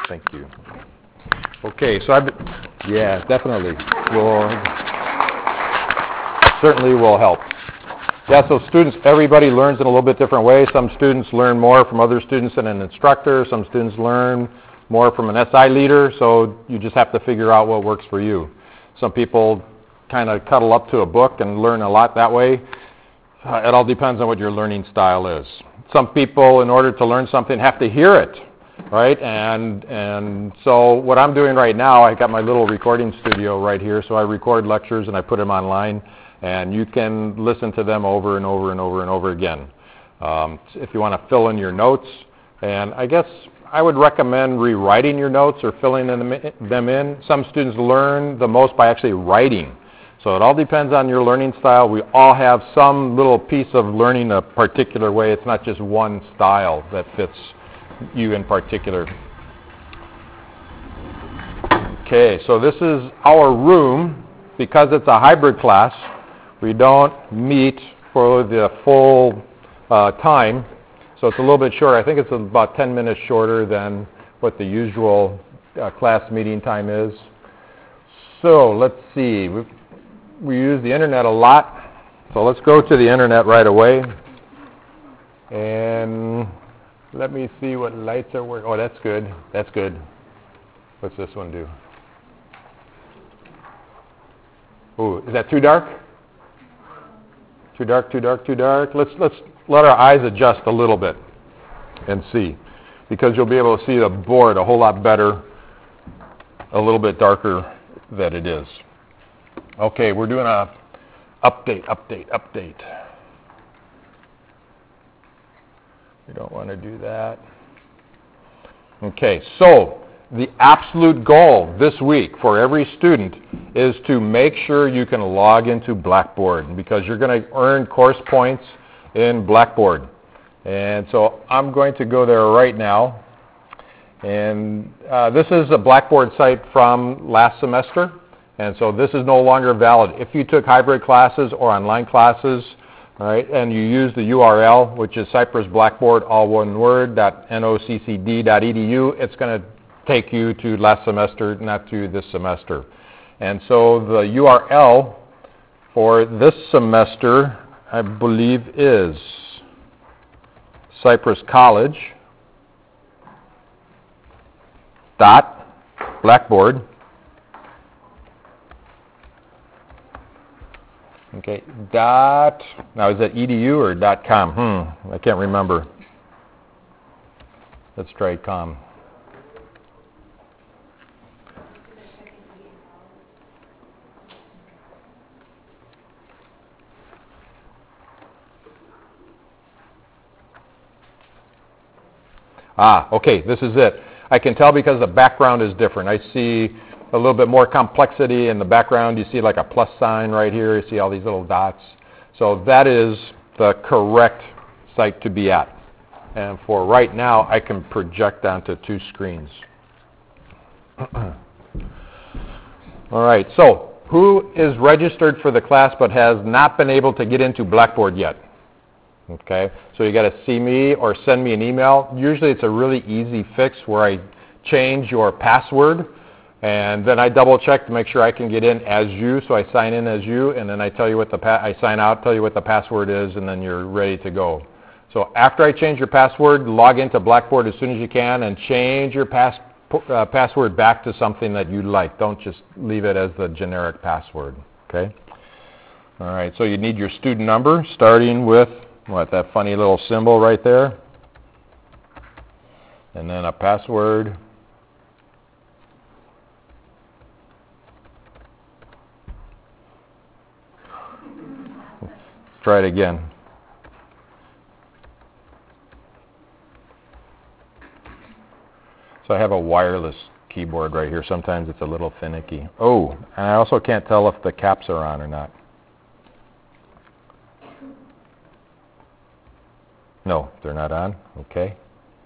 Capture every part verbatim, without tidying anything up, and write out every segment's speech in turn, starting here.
Thank you. Okay, so I've been, yeah, definitely. Will certainly will help. Yeah, so students, everybody learns in a little bit different way. Some students learn more from other students than an instructor. Some students learn more from an S I leader, so you just have to figure out what works for you. Some people kind of cuddle up to a book and learn a lot that way. Uh, it all depends on what your learning style is. Some people, in order to learn something, have to hear it, right? And and so what I'm doing right now, I got my little recording studio right here, so I record lectures and I put them online, and you can listen to them over and over and over and over again. Um, if you want to fill in your notes, and I guess I would recommend rewriting your notes or filling them in. Some students learn the most by actually writing. So it all depends on your learning style. We all have some little piece of learning a particular way. It's not just one style that fits you in particular. Okay, so this is our room. Because it's a hybrid class, we don't meet for the full uh, time. So it's a little bit shorter. I think it's about ten minutes shorter than what the usual uh, class meeting time is. So let's see. We've, we use the internet a lot. So let's go to the internet right away. And let me see what lights are working. Oh, that's good. That's good. What's this one do? Oh, is that too dark? Too dark, too dark, too dark. Let's let's let our eyes adjust a little bit and see, because you'll be able to see the board a whole lot better, a little bit darker than it is. Okay, we're doing a update, update, update. We don't want to do that. Okay, so the absolute goal this week for every student is to make sure you can log into Blackboard, because you're going to earn course points in Blackboard. And so I'm going to go there right now. And uh, this is a Blackboard site from last semester. And so this is no longer valid. If you took hybrid classes or online classes, all right, and you use the U R L, which is Cypress Blackboard, all one word, .noccd dot edu, it's going to take you to last semester, not to this semester. And so the U R L for this semester, I believe, is Cypress College dot Blackboard. Okay, dot, now is that edu or dot com? Hmm, I can't remember. Let's try com. Ah, okay, this is it. I can tell because the background is different. I see a little bit more complexity in the background. You see like a plus sign right here. You see all these little dots. So that is the correct site to be at. And for right now, I can project onto two screens. All right, so who is registered for the class but has not been able to get into Blackboard yet? Okay, so you got to see me or send me an email. Usually it's a really easy fix where I change your password, and then I double check to make sure I can get in as you, so I sign in as you, and then I tell you what the pa I sign out, tell you what the password is, and then you're ready to go. So after I change your password, log into Blackboard as soon as you can and change your pass uh, password back to something that you like. Don't just leave it as the generic password, okay? All right, so you need your student number, starting with what, that funny little symbol right there, and then a password. Let's try it again. So I have a wireless keyboard right here. Sometimes it's a little finicky. Oh, and I also can't tell if the caps are on or not. No, they're not on. Okay.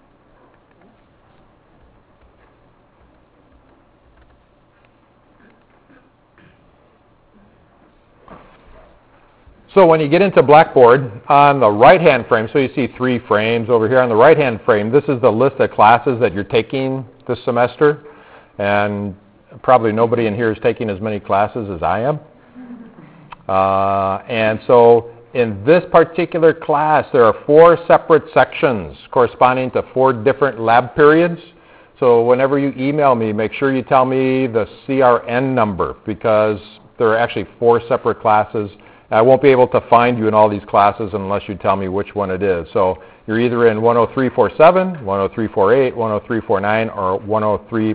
So when you get into Blackboard, on the right-hand frame, so you see three frames over here. On the right-hand frame, this is the list of classes that you're taking this semester, and probably nobody in here is taking as many classes as I am. Uh, and so in this particular class, there are four separate sections corresponding to four different lab periods. So whenever you email me, make sure you tell me the C R N number, because there are actually four separate classes. I won't be able to find you in all these classes unless you tell me which one it is. So you're either in one oh three forty-seven, one oh three forty-eight, one oh three forty-nine, or one oh three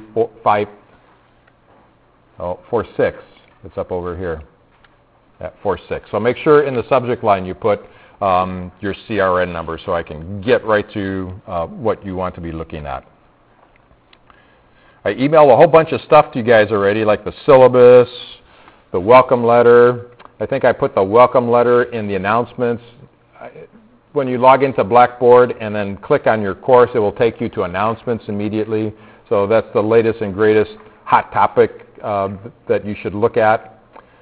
forty-six. It's up over here at forty-six. So make sure in the subject line you put um, your C R N number so I can get right to uh, what you want to be looking at. I emailed a whole bunch of stuff to you guys already, like the syllabus, the welcome letter. I think I put the welcome letter in the announcements. When you log into Blackboard and then click on your course, it will take you to announcements immediately. So that's the latest and greatest hot topic uh, that you should look at.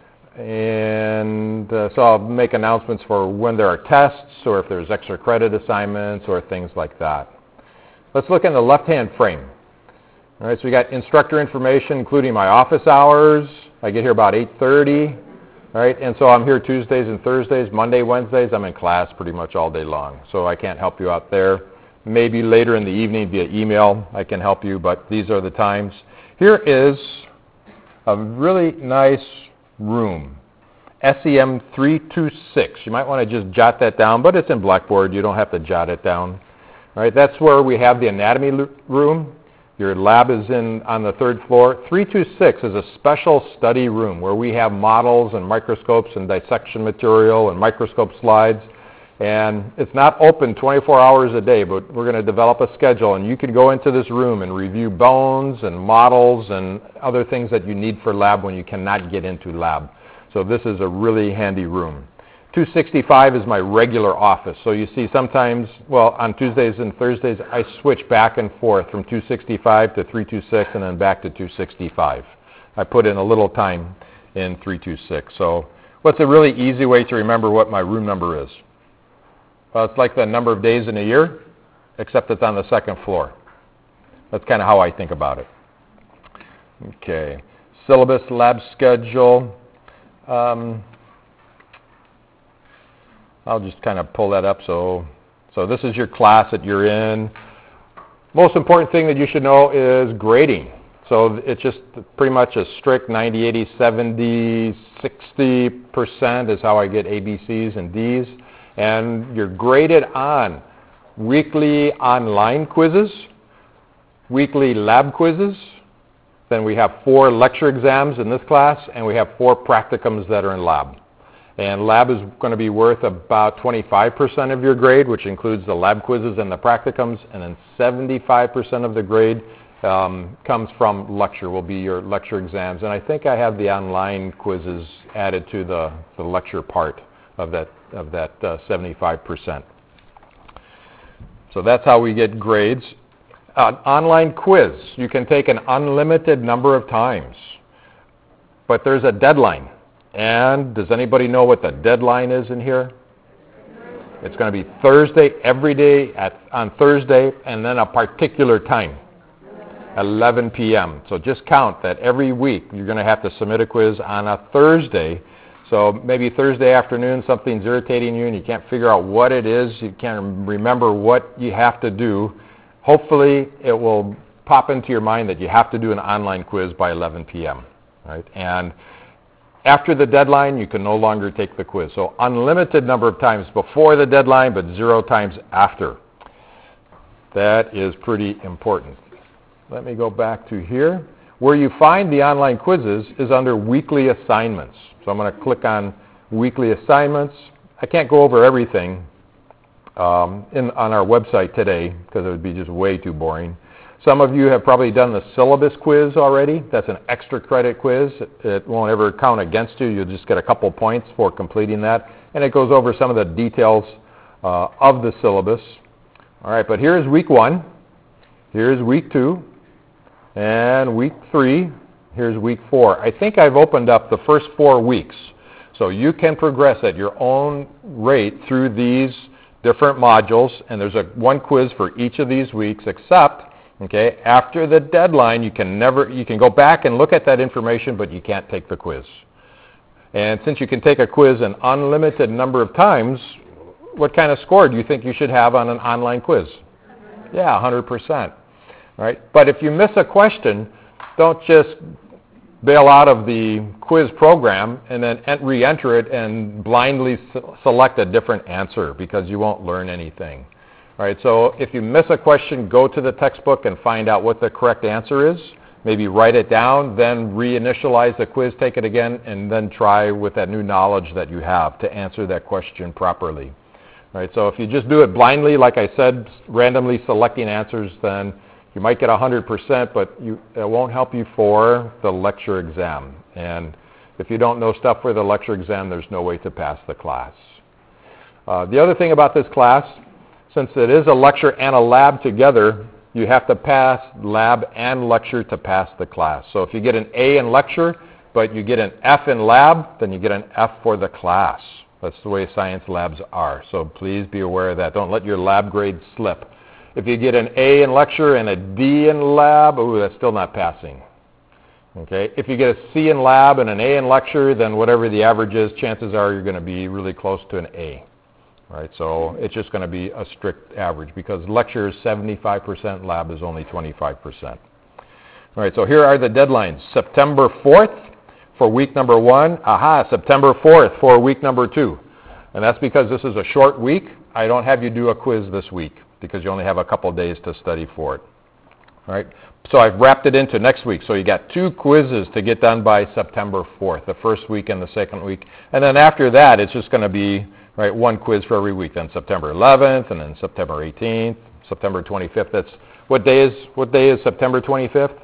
And uh, so I'll make announcements for when there are tests, or if there's extra credit assignments, or things like that. Let's look in the left-hand frame. All right, so we got instructor information, including my office hours. I get here about eight thirty. All right, and so I'm here Tuesdays and Thursdays. Monday, Wednesdays, I'm in class pretty much all day long. So I can't help you out there. Maybe later in the evening via email I can help you, but these are the times. Here is a really nice room, S E M three two six. You might want to just jot that down, but it's in Blackboard. You don't have to jot it down. All right, that's where we have the anatomy room. Your lab is in on the third floor. three two six is a special study room where we have models and microscopes and dissection material and microscope slides. And it's not open twenty-four hours a day, but we're going to develop a schedule, and you can go into this room and review bones and models and other things that you need for lab when you cannot get into lab. So this is a really handy room. two sixty-five is my regular office. So you see sometimes, well, on Tuesdays and Thursdays, I switch back and forth from two sixty-five to three two six and then back to two sixty-five. I put in a little time in three two six. So what's a really easy way to remember what my room number is? Well, it's like the number of days in a year, except it's on the second floor. That's kind of how I think about it. Okay. Syllabus, lab schedule. Um, I'll just kind of pull that up. So, so this is your class that you're in. Most important thing that you should know is grading. So it's just pretty much a strict ninety, eighty, seventy, sixty percent is how I get A B Cs and Ds. And you're graded on weekly online quizzes, weekly lab quizzes. Then we have four lecture exams in this class, and we have four practicums that are in lab. And lab is going to be worth about twenty-five percent of your grade, which includes the lab quizzes and the practicums, and then seventy-five percent of the grade um, comes from lecture, will be your lecture exams. And I think I have the online quizzes added to the, the lecture part of that, of that uh, seventy-five percent. So that's how we get grades. An online quiz, you can take an unlimited number of times, but there's a deadline. And does anybody know what the deadline is in here? It's going to be Thursday, every day at, on Thursday, and then a particular time, eleven p m So just count that every week you're going to have to submit a quiz on a Thursday. So maybe Thursday afternoon something's irritating you and you can't figure out what it is, you can't remember what you have to do. Hopefully it will pop into your mind that you have to do an online quiz by eleven p m Right? And after the deadline, you can no longer take the quiz. So unlimited number of times before the deadline, but zero times after. That is pretty important. Let me go back to here. Where you find the online quizzes is under weekly assignments. So I'm going to click on weekly assignments. I can't go over everything um, in, on our website today because it would be just way too boring. Some of you have probably done the syllabus quiz already. That's an extra credit quiz. It, it won't ever count against you. You'll just get a couple points for completing that. And it goes over some of the details uh, of the syllabus. All right, but here's week one. Here's week two. And week three. Here's week four. I think I've opened up the first four weeks. So you can progress at your own rate through these different modules. And there's a one quiz for each of these weeks, except Okay, after the deadline, you can never, you can go back and look at that information, but you can't take the quiz. And since you can take a quiz an unlimited number of times, what kind of score do you think you should have on an online quiz? Yeah, one hundred percent. Right? But if you miss a question, don't just bail out of the quiz program and then re-enter it and blindly select a different answer, because you won't learn anything. All right, so if you miss a question, go to the textbook and find out what the correct answer is. Maybe write it down, then reinitialize the quiz, take it again, and then try with that new knowledge that you have to answer that question properly. All right, so if you just do it blindly, like I said, randomly selecting answers, then you might get one hundred percent, but you, it won't help you for the lecture exam. And if you don't know stuff for the lecture exam, there's no way to pass the class. Uh, the other thing about this class, since it is a lecture and a lab together, you have to pass lab and lecture to pass the class. So if you get an A in lecture, but you get an F in lab, then you get an F for the class. That's the way science labs are. So please be aware of that. Don't let your lab grade slip. If you get an A in lecture and a D in lab, ooh, that's still not passing. Okay? If you get a C in lab and an A in lecture, then whatever the average is, chances are you're going to be really close to an A. Right? So it's just going to be a strict average, because lecture is seventy-five percent, lab is only twenty-five percent. All right, so here are the deadlines. September fourth for week number one. Aha, September fourth for week number two. And that's because this is a short week. I don't have you do a quiz this week, because you only have a couple days to study for it. All right, so I've wrapped it into next week. So you got two quizzes to get done by September fourth, the first week and the second week. And then after that, it's just going to be right, one quiz for every week. Then September eleventh, and then September eighteenth, September twenty-fifth. That's what day is what day is September twenty-fifth?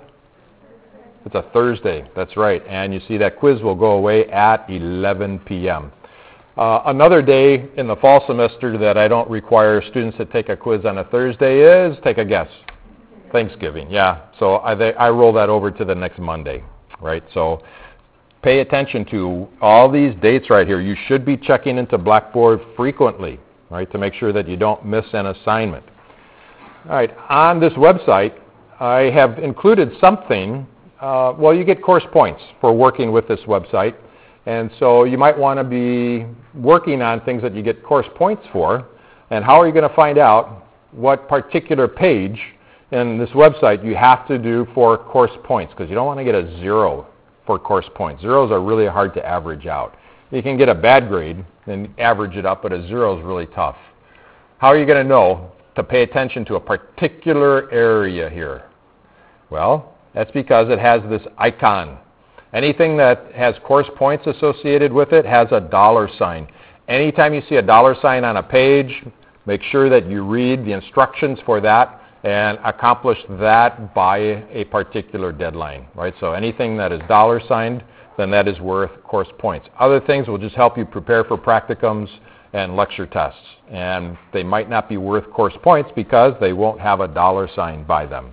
It's a Thursday. That's right. And you see that quiz will go away at eleven p m Uh, another day in the fall semester that I don't require students to take a quiz on a Thursday is, take a guess, Thanksgiving. Yeah. So I I roll that over to the next Monday. Right. So pay attention to all these dates right here. You should be checking into Blackboard frequently, right, to make sure that you don't miss an assignment. All right, on this website, I have included something. Uh, well, you get course points for working with this website, and so you might want to be working on things that you get course points for. And how are you going to find out what particular page in this website you have to do for course points? Because you don't want to get a zero for course points. Zeros are really hard to average out. You can get a bad grade and average it up, but a zero is really tough. How are you going to know to pay attention to a particular area here? Well, that's because it has this icon. Anything that has course points associated with it has a dollar sign. Anytime you see a dollar sign on a page, make sure that you read the instructions for that and accomplish that by a particular deadline, right? So anything that is dollar signed, then that is worth course points. Other things will just help you prepare for practicums and lecture tests, and they might not be worth course points because they won't have a dollar sign by them.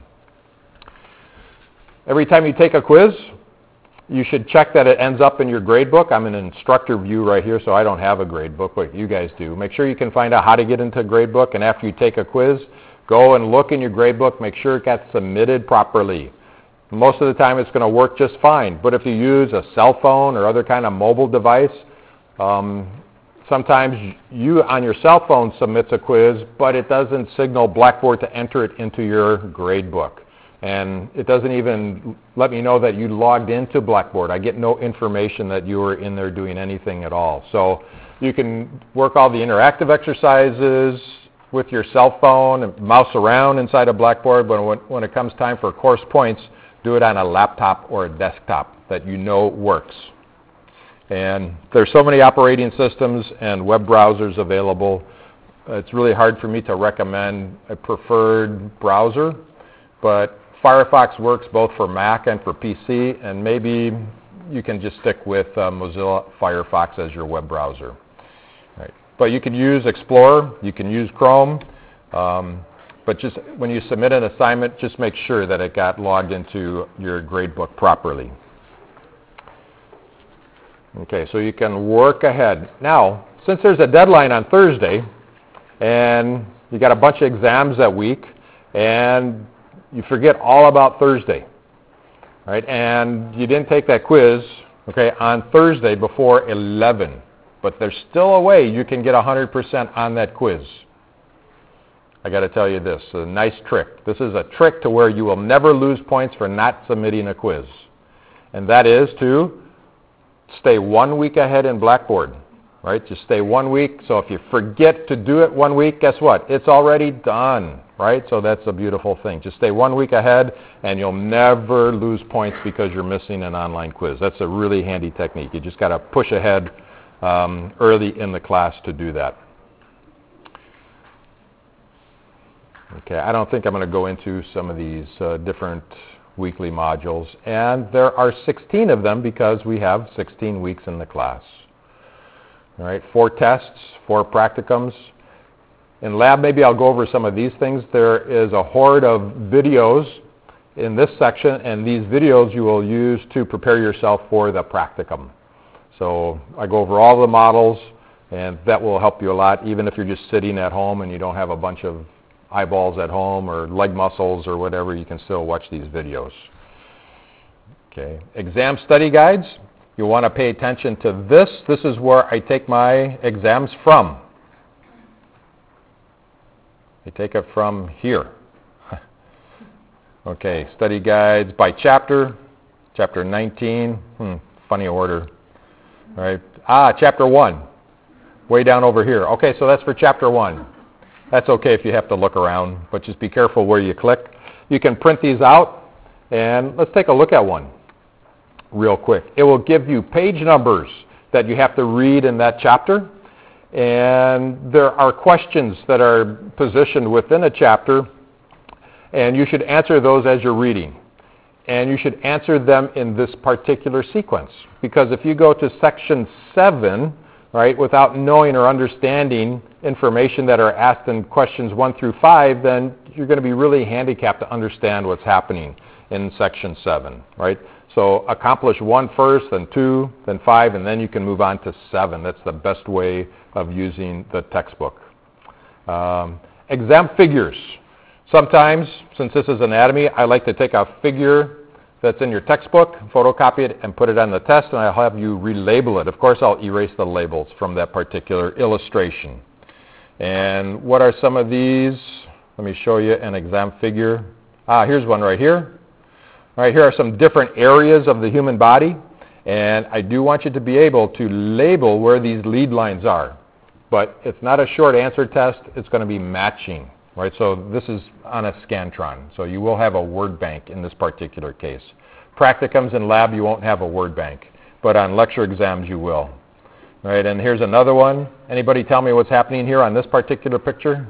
Every time you take a quiz, you should check that it ends up in your grade book. I'm in an instructor view right here, so I don't have a grade book, but you guys do. Make sure you can find out how to get into a grade book, and after you take a quiz, go and look in your grade book, make sure it got submitted properly. Most of the time it's going to work just fine, but if you use a cell phone or other kind of mobile device, um, sometimes you on your cell phone submits a quiz, but it doesn't signal Blackboard to enter it into your grade book. And it doesn't even let me know that you logged into Blackboard. I get no information that you were in there doing anything at all. So you can work all the interactive exercises with your cell phone and mouse around inside of Blackboard, but when, when it comes time for course points, do it on a laptop or a desktop that you know works. And there's so many operating systems and web browsers available. It's really hard for me to recommend a preferred browser, but Firefox works both for Mac and for P C, and maybe you can just stick with uh, Mozilla Firefox as your web browser. Right. But you can use Explorer, you can use Chrome, um, but just when you submit an assignment, just make sure that it got logged into your gradebook properly. Okay, so you can work ahead. Now, since there's a deadline on Thursday, and you got a bunch of exams that week, and you forget all about Thursday, right? And you didn't take that quiz, okay, on Thursday before eleven. But there's still a way you can get one hundred percent on that quiz. I got to tell you this, a nice trick. This is a trick to where you will never lose points for not submitting a quiz. And that is to stay one week ahead in Blackboard, right? Just stay one week. So if you forget to do it one week, guess what? It's already done, right? So that's a beautiful thing. Just stay one week ahead, and you'll never lose points because you're missing an online quiz. That's a really handy technique. You just got to push ahead um, early in the class to do that. Okay, I don't think I'm going to go into some of these uh, different weekly modules, and there are sixteen of them because we have sixteen weeks in the class. All right, four tests, four practicums. In lab, maybe I'll go over some of these things. There is a horde of videos in this section, and these videos you will use to prepare yourself for the practicum. So I go over all the models, and that will help you a lot, even if you're just sitting at home and you don't have a bunch of eyeballs at home or leg muscles or whatever, you can still watch these videos. Okay, exam study guides. You want to pay attention to this. This is where I take my exams from. I take it from here. Okay, study guides by chapter. Chapter nineteen. Hmm, funny order. All right. Ah, chapter one. Way down over here. Okay, so that's for chapter one. That's okay if you have to look around, but just be careful where you click. You can print these out, and let's take a look at one real quick. It will give you page numbers that you have to read in that chapter, and there are questions that are positioned within a chapter, and you should answer those as you're reading. And you should answer them in this particular sequence, because if you go to section seven, right, without knowing or understanding information that are asked in questions one through five, then you're going to be really handicapped to understand what's happening in section seven, right? So accomplish one first, then two, then five, and then you can move on to seven. That's the best way of using the textbook. Um, exam figures. Sometimes, since this is anatomy, I like to take a figure that's in your textbook, photocopy it, and put it on the test, and I'll have you relabel it. Of course, I'll erase the labels from that particular illustration. And what are some of these? Let me show you an exam figure. Ah, here's one right here. All right, here are some different areas of the human body, and I do want you to be able to label where these lead lines are. But it's not a short answer test. It's going to be matching. Right, so this is on a Scantron, so you will have a word bank in this particular case. Practicums in lab, you won't have a word bank, but on lecture exams you will. Right, and here's another one. Anybody tell me what's happening here on this particular picture?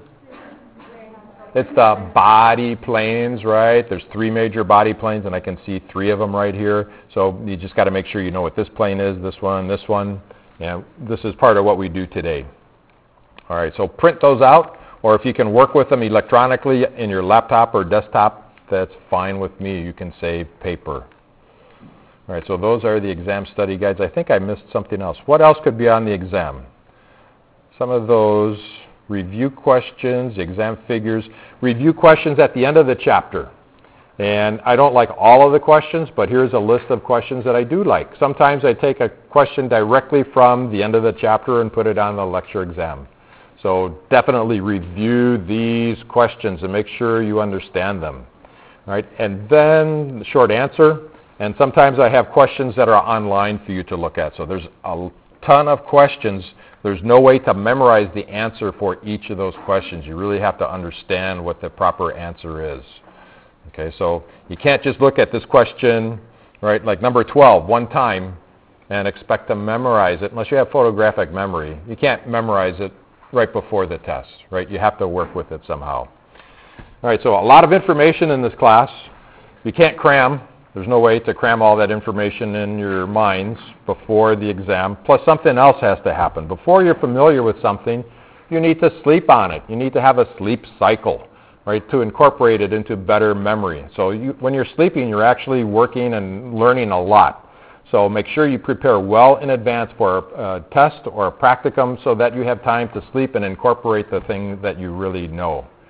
It's the body planes, right? There's three major body planes, and I can see three of them right here. So you just got to make sure you know what this plane is, this one, this one. Yeah, this is part of what we do today. All right, so print those out. Or if you can work with them electronically in your laptop or desktop, that's fine with me. You can save paper. All right, so those are the exam study guides. I think I missed something else. What else could be on the exam? Some of those review questions, exam figures, review questions at the end of the chapter. And I don't like all of the questions, but here's a list of questions that I do like. Sometimes I take a question directly from the end of the chapter and put it on the lecture exam. So definitely review these questions and make sure you understand them. All right, and then the short answer. And sometimes I have questions that are online for you to look at. So there's a ton of questions. There's no way to memorize the answer for each of those questions. You really have to understand what the proper answer is. Okay, so you can't just look at this question, right, like number twelve, one time, and expect to memorize it unless you have photographic memory. You can't memorize it right before the test, right? You have to work with it somehow. All right, so a lot of information in this class. You can't cram. There's no way to cram all that information in your minds before the exam. Plus something else has to happen. Before you're familiar with something, you need to sleep on it. You need to have a sleep cycle, right, to incorporate it into better memory. So you, when you're sleeping, you're actually working and learning a lot. So make sure you prepare well in advance for a test or a practicum so that you have time to sleep and incorporate the thing that you really know.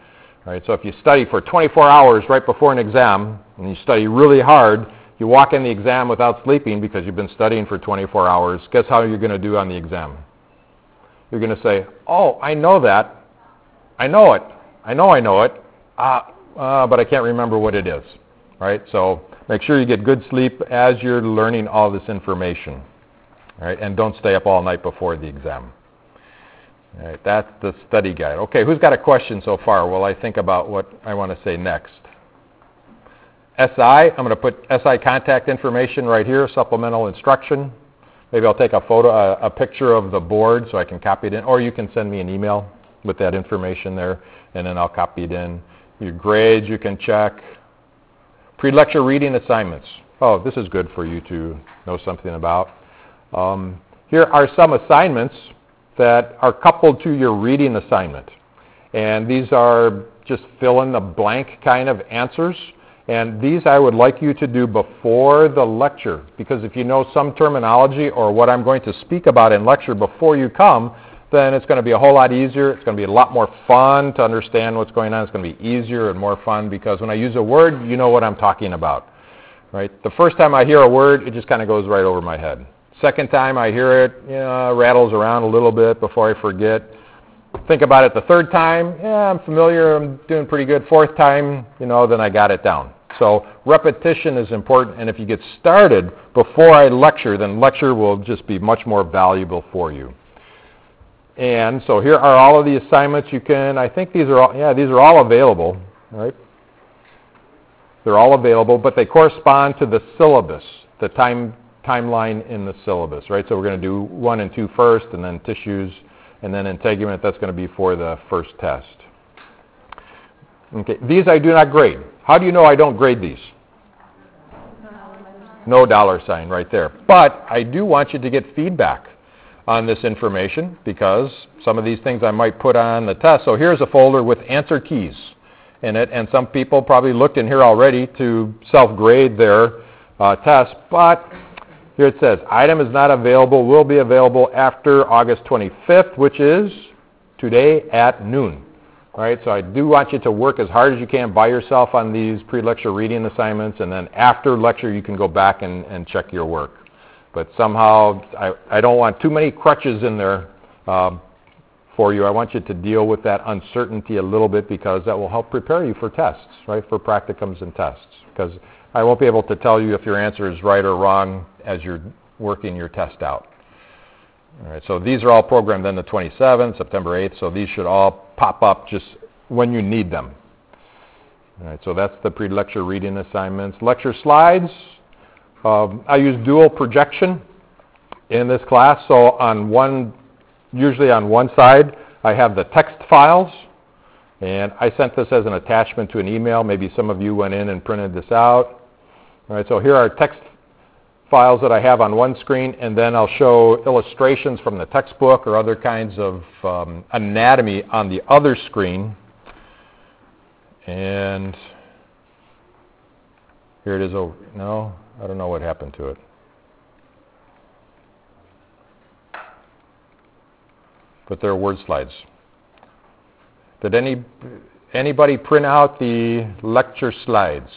Right? So if you study for twenty-four hours right before an exam, and you study really hard, you walk in the exam without sleeping because you've been studying for twenty-four hours, guess how you're going to do on the exam? You're going to say, oh, I know that. I know it. I know I know it. Uh, uh, but I can't remember what it is. Right? So make sure you get good sleep as you're learning all this information. Right? And don't stay up all night before the exam. All right, that's the study guide. Okay, who's got a question so far while I think about what I want to say next? S I, I'm going to put S I contact information right here, supplemental instruction. Maybe I'll take a photo, a, a picture of the board so I can copy it in, or you can send me an email with that information there, and then I'll copy it in. Your grades you can check. Pre-lecture reading assignments. Oh, this is good for you to know something about. Um, here are some assignments that are coupled to your reading assignment. And these are just fill in the blank kind of answers. And these I would like you to do before the lecture, because if you know some terminology or what I'm going to speak about in lecture before you come, then it's going to be a whole lot easier. It's going to be a lot more fun to understand what's going on. It's going to be easier and more fun because when I use a word, you know what I'm talking about. Right? The first time I hear a word, it just kind of goes right over my head. Second time I hear it, you know, rattles around a little bit before I forget. Think about it the third time, yeah, I'm familiar, I'm doing pretty good. Fourth time, you know, then I got it down. So repetition is important, and if you get started before I lecture, then lecture will just be much more valuable for you. And so here are all of the assignments you can, I think these are all, yeah, these are all available, right? They're all available, but they correspond to the syllabus, the time timeline in the syllabus, right? So we're going to do one and two first, and then tissues, and then integument. That's going to be for the first test. Okay, these I do not grade. How do you know I don't grade these? No dollar sign right there. But I do want you to get feedback on this information because some of these things I might put on the test. So here's a folder with answer keys in it, and some people probably looked in here already to self-grade their uh, test, but here it says, item is not available, will be available after August twenty-fifth, which is today at noon. All right, so I do want you to work as hard as you can by yourself on these pre-lecture reading assignments, and then after lecture you can go back and, and check your work. But somehow I, I don't want too many crutches in there um, for you. I want you to deal with that uncertainty a little bit because that will help prepare you for tests, right, for practicums and tests. Because I won't be able to tell you if your answer is right or wrong as you're working your test out. All right, so these are all programmed then the twenty-seventh, September eighth, so these should all pop up just when you need them. All right, so that's the pre-lecture reading assignments. Lecture slides, um, I use dual projection in this class, so on one, usually on one side, I have the text files, and I sent this as an attachment to an email. Maybe some of you went in and printed this out. All right, so here are text files that I have on one screen, and then I'll show illustrations from the textbook or other kinds of um, anatomy on the other screen. And here it is. Oh, no, I don't know what happened to it. But there are word slides. Did any anybody print out the lecture slides?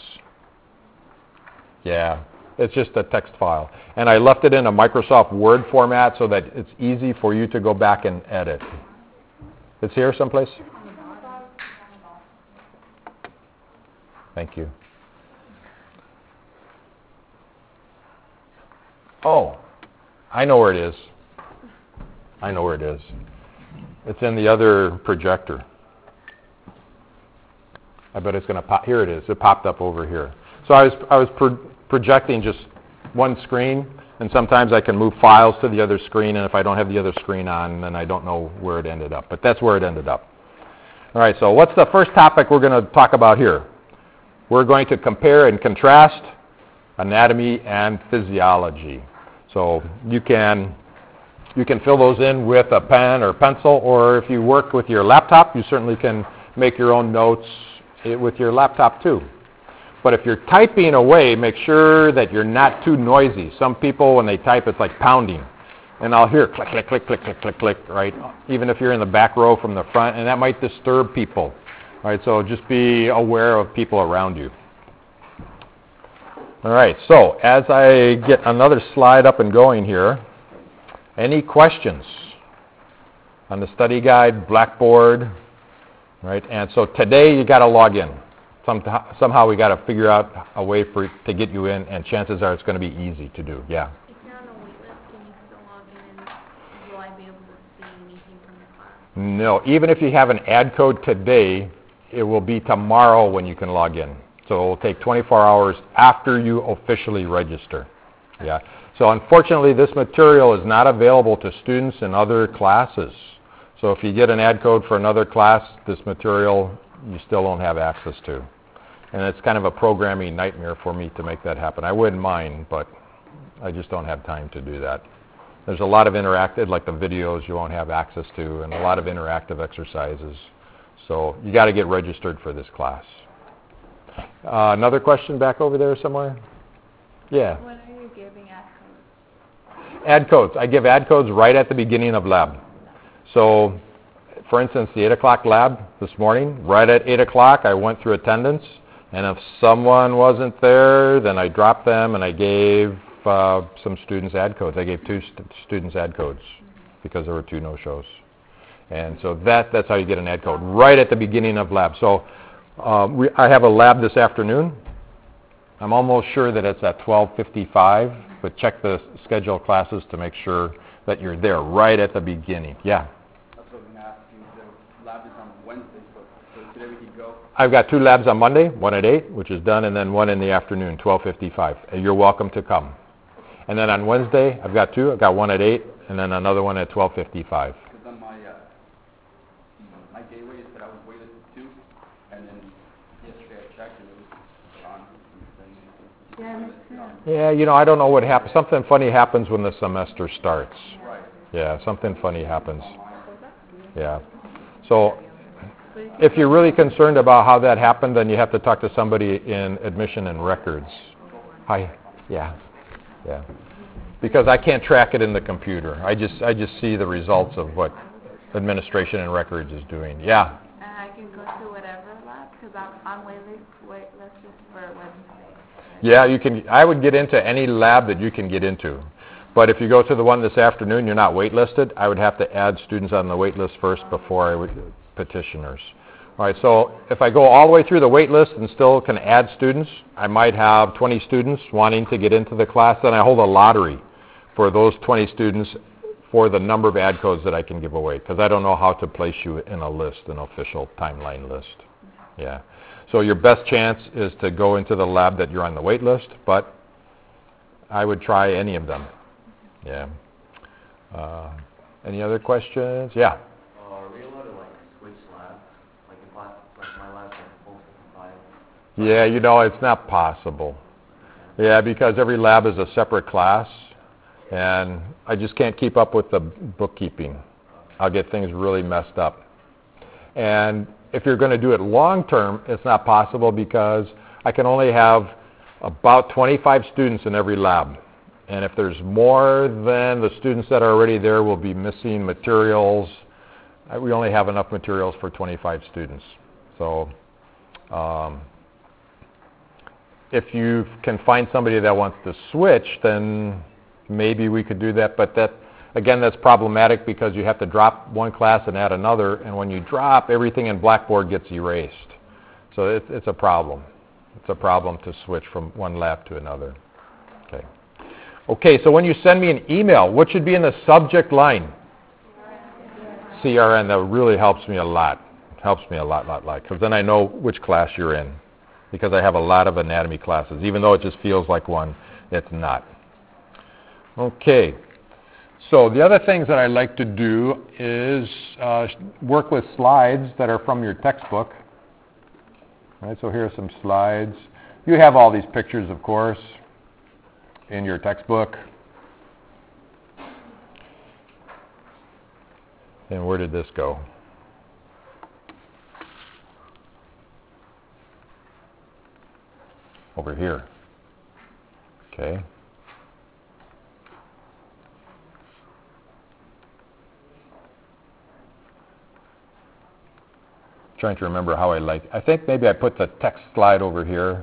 Yeah. It's just a text file. And I left it in a Microsoft Word format so that it's easy for you to go back and edit. It's here someplace? Thank you. Oh, I know where it is. I know where it is. It's in the other projector. I bet it's going to pop. Here it is. It popped up over here. So I was, I was pro- projecting just one screen, and sometimes I can move files to the other screen, and if I don't have the other screen on, then I don't know where it ended up. But that's where it ended up. All right, so what's the first topic we're going to talk about here? We're going to compare and contrast anatomy and physiology. So you can, you can fill those in with a pen or pencil, or if you work with your laptop, you certainly can make your own notes with your laptop too. But if you're typing away, make sure that you're not too noisy. Some people, when they type, it's like pounding. And I'll hear click, click, click, click, click, click, click, right? Even if you're in the back row from the front, and that might disturb people. All right, so just be aware of people around you. All right, so as I get another slide up and going here, any questions on the study guide, Blackboard, right? And so today you got to log in. Some, somehow we got to figure out a way for to get you in, and chances are it's going to be easy to do. Yeah. If you're on the wait list, can you still log in, and will I be able to see anything from your class? No, even if you have an ad code today, it will be tomorrow when you can log in. So it will take twenty-four hours after you officially register. Yeah. So unfortunately, this material is not available to students in other classes. So if you get an ad code for another class, this material you still don't have access to. And it's kind of a programming nightmare for me to make that happen. I wouldn't mind, but I just don't have time to do that. There's a lot of interactive, like the videos you won't have access to, and a lot of interactive exercises. So you got to get registered for this class. Uh, another question back over there somewhere? Yeah. When are you giving ad codes? Ad codes. I give ad codes right at the beginning of lab. So, for instance, the eight o'clock lab this morning, right at eight o'clock, I went through attendance, and if someone wasn't there, then I dropped them and I gave uh, some students ad codes. I gave two st- students ad codes because there were two no-shows. And so that that's how you get an ad code, right at the beginning of lab. So uh, we, I have a lab this afternoon. I'm almost sure that it's at twelve fifty-five, but check the scheduled classes to make sure that you're there right at the beginning. Yeah? That's what I was going to ask you. The lab is on Wednesday, so, so today we could go. I've got two labs on Monday, one at eight, which is done, and then one in the afternoon, twelve fifty-five. And you're welcome to come. And then on Wednesday, I've got two. I've got one at eight, and then another one at twelve fifty-five. Because on my, uh, my gateway it said I was waitlisted too, and then yesterday I checked and it was on. Yeah, me too. Yeah, you know, I don't know what happens. Something funny happens when the semester starts. Right. Yeah, something funny happens. Yeah. So if you're really concerned about how that happened, then you have to talk to somebody in admission and records. Hi. Yeah. Yeah. Because I can't track it in the computer. I just I just see the results of what administration and records is doing. Yeah. And I can go to whatever lab because I'm on waitlist waitlisted for Wednesday. Yeah, you can. I would get into any lab that you can get into. But if you go to the one this afternoon, you're not waitlisted. I would have to add students on the wait list first before I would petitioners. All right, so if I go all the way through the wait list and still can add students, I might have twenty students wanting to get into the class. Then I hold a lottery for those twenty students for the number of ad codes that I can give away, because I don't know how to place you in a list, an official timeline list. Yeah. So your best chance is to go into the lab that you're on the wait list, but I would try any of them. Yeah. Uh, any other questions? Yeah. Uh, are we allowed to like switch labs? Like if I, like my lab's like full five. Yeah, you know, it's not possible. Yeah, because every lab is a separate class, and I just can't keep up with the bookkeeping. I'll get things really messed up. And if you're going to do it long term, it's not possible because I can only have about twenty-five students in every lab. And if there's more than the students that are already there, will be missing materials. We only have enough materials for twenty-five students. So um, if you can find somebody that wants to switch, then maybe we could do that. But that, again, that's problematic because you have to drop one class and add another. And when you drop, everything in Blackboard gets erased. So it's, it's a problem. It's a problem to switch from one lab to another. Okay. Okay, so when you send me an email, what should be in the subject line? C R N. That really helps me a lot. Helps me a lot, lot, lot. Because then I know which class you're in. Because I have a lot of anatomy classes. Even though it just feels like one, it's not. Okay. So the other things that I like to do is uh, work with slides that are from your textbook. All right, so here are some slides. You have all these pictures, of course, in your textbook. And where did this go? Over here. Okay. trying to remember how I like. I think maybe I put the text slide over here,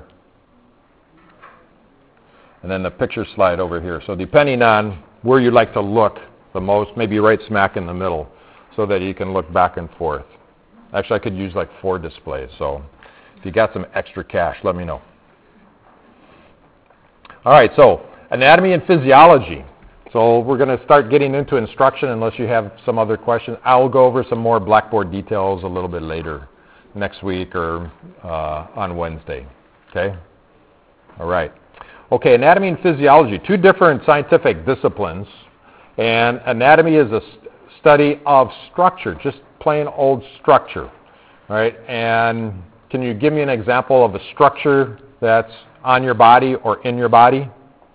and then the picture slide over here. So depending on where you'd like to look the most, maybe right smack in the middle, so that you can look back and forth. Actually, I could use like four displays. So if you got some extra cash, let me know. All right, so anatomy and physiology. So we're going to start getting into instruction unless you have some other questions. I'll go over some more Blackboard details a little bit later next week or uh, on Wednesday. Okay? All right. Okay, anatomy and physiology, two different scientific disciplines. And anatomy is a st- study of structure, just plain old structure. All right? And can you give me an example of a structure that's on your body or in your body?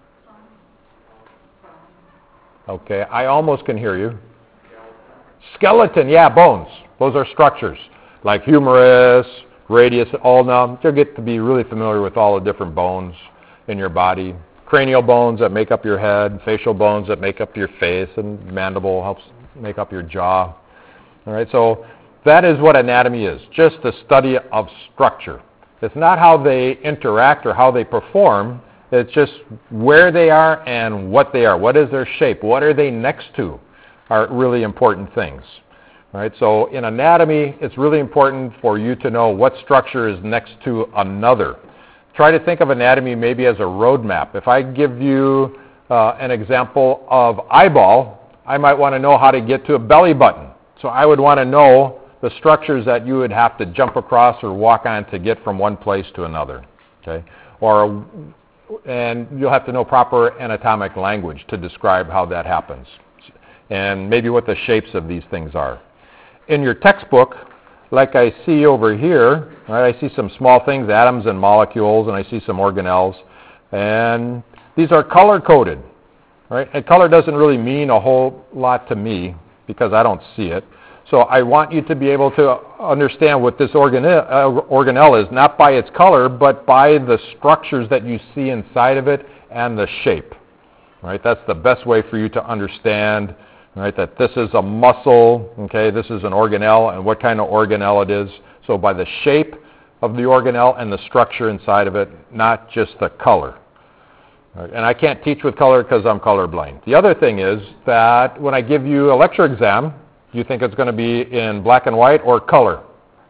Okay, I almost can hear you. Skeleton, yeah, bones. Those are structures like humerus, radius, ulna. You'll get to be really familiar with all the different bones in your body. Cranial bones that make up your head, facial bones that make up your face, and mandible helps make up your jaw. All right, so that is what anatomy is, just the study of structure. It's not how they interact or how they perform. It's just where they are and what they are. What is their shape? What are they next to are really important things. Right? So in anatomy, it's really important for you to know what structure is next to another. Try to think of anatomy maybe as a road map. If I give you uh, an example of eyeball, I might want to know how to get to a belly button. So I would want to know the structures that you would have to jump across or walk on to get from one place to another. Okay? Or and you'll have to know proper anatomic language to describe how that happens and maybe what the shapes of these things are. In your textbook, like I see over here, right, I see some small things, atoms and molecules, and I see some organelles, and these are color-coded. Right? And color doesn't really mean a whole lot to me because I don't see it. So I want you to be able to understand what this organelle, uh, organelle is, not by its color, but by the structures that you see inside of it and the shape. Right? That's the best way for you to understand, right, that this is a muscle, okay, this is an organelle, and what kind of organelle it is. So by the shape of the organelle and the structure inside of it, not just the color. Right? And I can't teach with color because I'm colorblind. The other thing is that when I give you a lecture exam, you think it's going to be in black and white or color?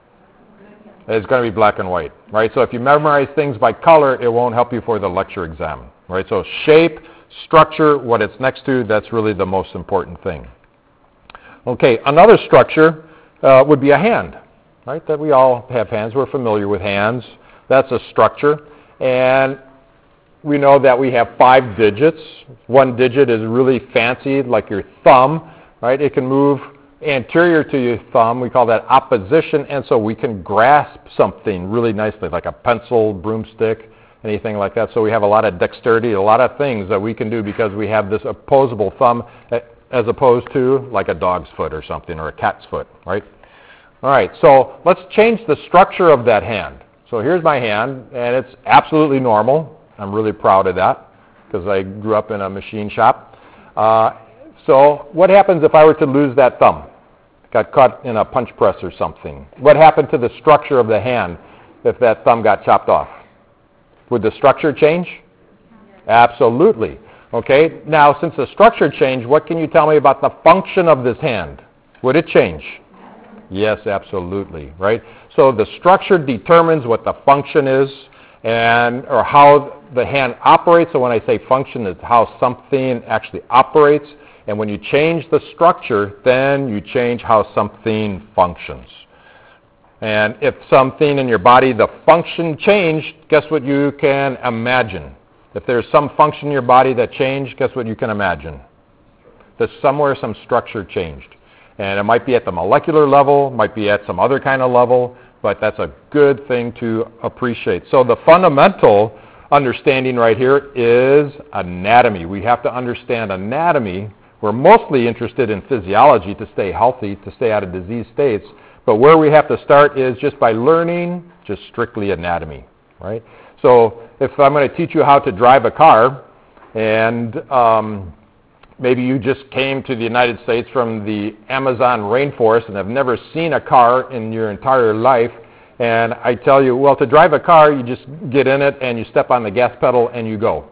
It's going to be black and white, right? So if you memorize things by color, it won't help you for the lecture exam, right? So shape, structure, what it's next to, that's really the most important thing. Okay, another structure uh, would be a hand, right? That we all have hands. We're familiar with hands. That's a structure. And we know that we have five digits. One digit is really fancy, like your thumb, right? It can move anterior to your thumb. We call that opposition, and so we can grasp something really nicely, like a pencil, broomstick, anything like that. So we have a lot of dexterity, a lot of things that we can do because we have this opposable thumb as opposed to like a dog's foot or something or a cat's foot, right? All right, so let's change the structure of that hand. So here's my hand, and it's absolutely normal. I'm really proud of that because I grew up in a machine shop. Uh, so what happens if I were to lose that thumb? Got caught in a punch press or something. What happened to the structure of the hand if that thumb got chopped off? Would the structure change? Absolutely. Okay, now since the structure changed, what can you tell me about the function of this hand? Would it change? Yes, absolutely, right? So the structure determines what the function is and or how the hand operates. So when I say function, it's how something actually operates. And when you change the structure, then you change how something functions. And if something in your body, the function changed, guess what you can imagine? If there's some function in your body that changed, guess what you can imagine? That somewhere some structure changed. And it might be at the molecular level, might be at some other kind of level, but that's a good thing to appreciate. So the fundamental understanding right here is anatomy. We have to understand anatomy. We're mostly interested in physiology to stay healthy, to stay out of disease states. But where we have to start is just by learning just strictly anatomy, right? So if I'm going to teach you how to drive a car, and um, maybe you just came to the United States from the Amazon rainforest and have never seen a car in your entire life. And I tell you, well, to drive a car, you just get in it and you step on the gas pedal and you go.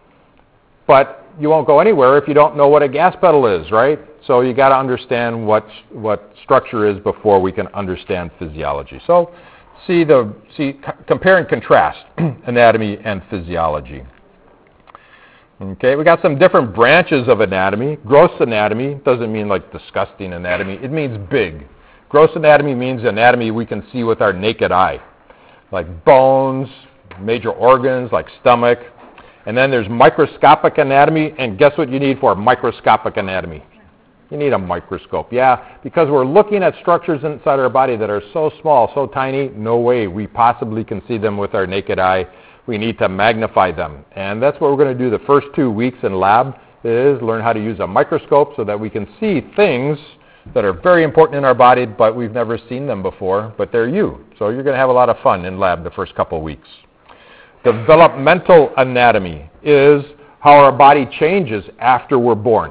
But you won't go anywhere if you don't know what a gas pedal is, right? So you got to understand what what structure is before we can understand physiology. So see the see c- compare and contrast anatomy and physiology. Okay, we got some different branches of anatomy. Gross anatomy doesn't mean like disgusting anatomy. It means big. Gross anatomy means anatomy we can see with our naked eye, like bones, major organs like stomach. And then there's microscopic anatomy, and guess what you need for microscopic anatomy? You need a microscope. Yeah, because we're looking at structures inside our body that are so small, so tiny, no way we possibly can see them with our naked eye. We need to magnify them. And that's what we're going to do the first two weeks in lab, is learn how to use a microscope so that we can see things that are very important in our body, but we've never seen them before, but they're you. So you're going to have a lot of fun in lab the first couple of weeks. Developmental anatomy is how our body changes after we're born.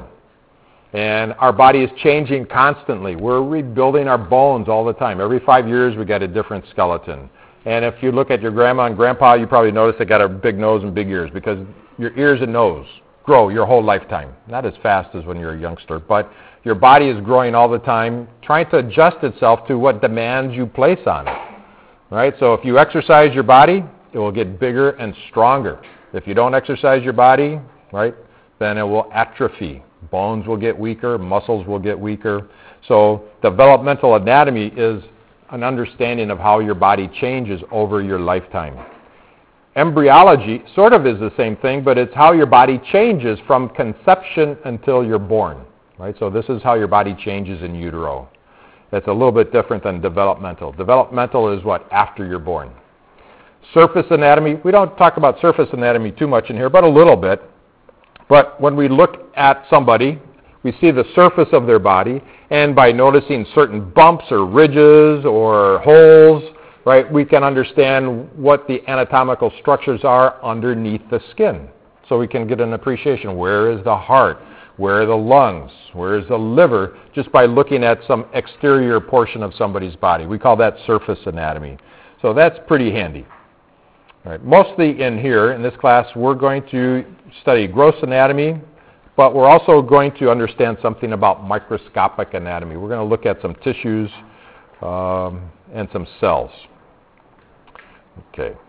And our body is changing constantly. We're rebuilding our bones all the time. Every five years we got a different skeleton. And if you look at your grandma and grandpa, you probably notice they got a big nose and big ears, because your ears and nose grow your whole lifetime. Not as fast as when you're a youngster, but your body is growing all the time, trying to adjust itself to what demands you place on it. Right? So if you exercise your body, it will get bigger and stronger. If you don't exercise your body, right, then it will atrophy. Bones will get weaker, muscles will get weaker. So developmental anatomy is an understanding of how your body changes over your lifetime. Embryology sort of is the same thing, but it's how your body changes from conception until you're born. Right? So this is how your body changes in utero. That's a little bit different than developmental. Developmental is what? After you're born. Surface anatomy, we don't talk about surface anatomy too much in here, but a little bit. But when we look at somebody, we see the surface of their body, and by noticing certain bumps or ridges or holes, right, we can understand what the anatomical structures are underneath the skin. So we can get an appreciation. Where is the heart? Where are the lungs? Where is the liver? Just by looking at some exterior portion of somebody's body. We call that surface anatomy. So that's pretty handy. All right. Mostly in here, in this class, we're going to study gross anatomy, but we're also going to understand something about microscopic anatomy. We're going to look at some tissues um, and some cells. Okay.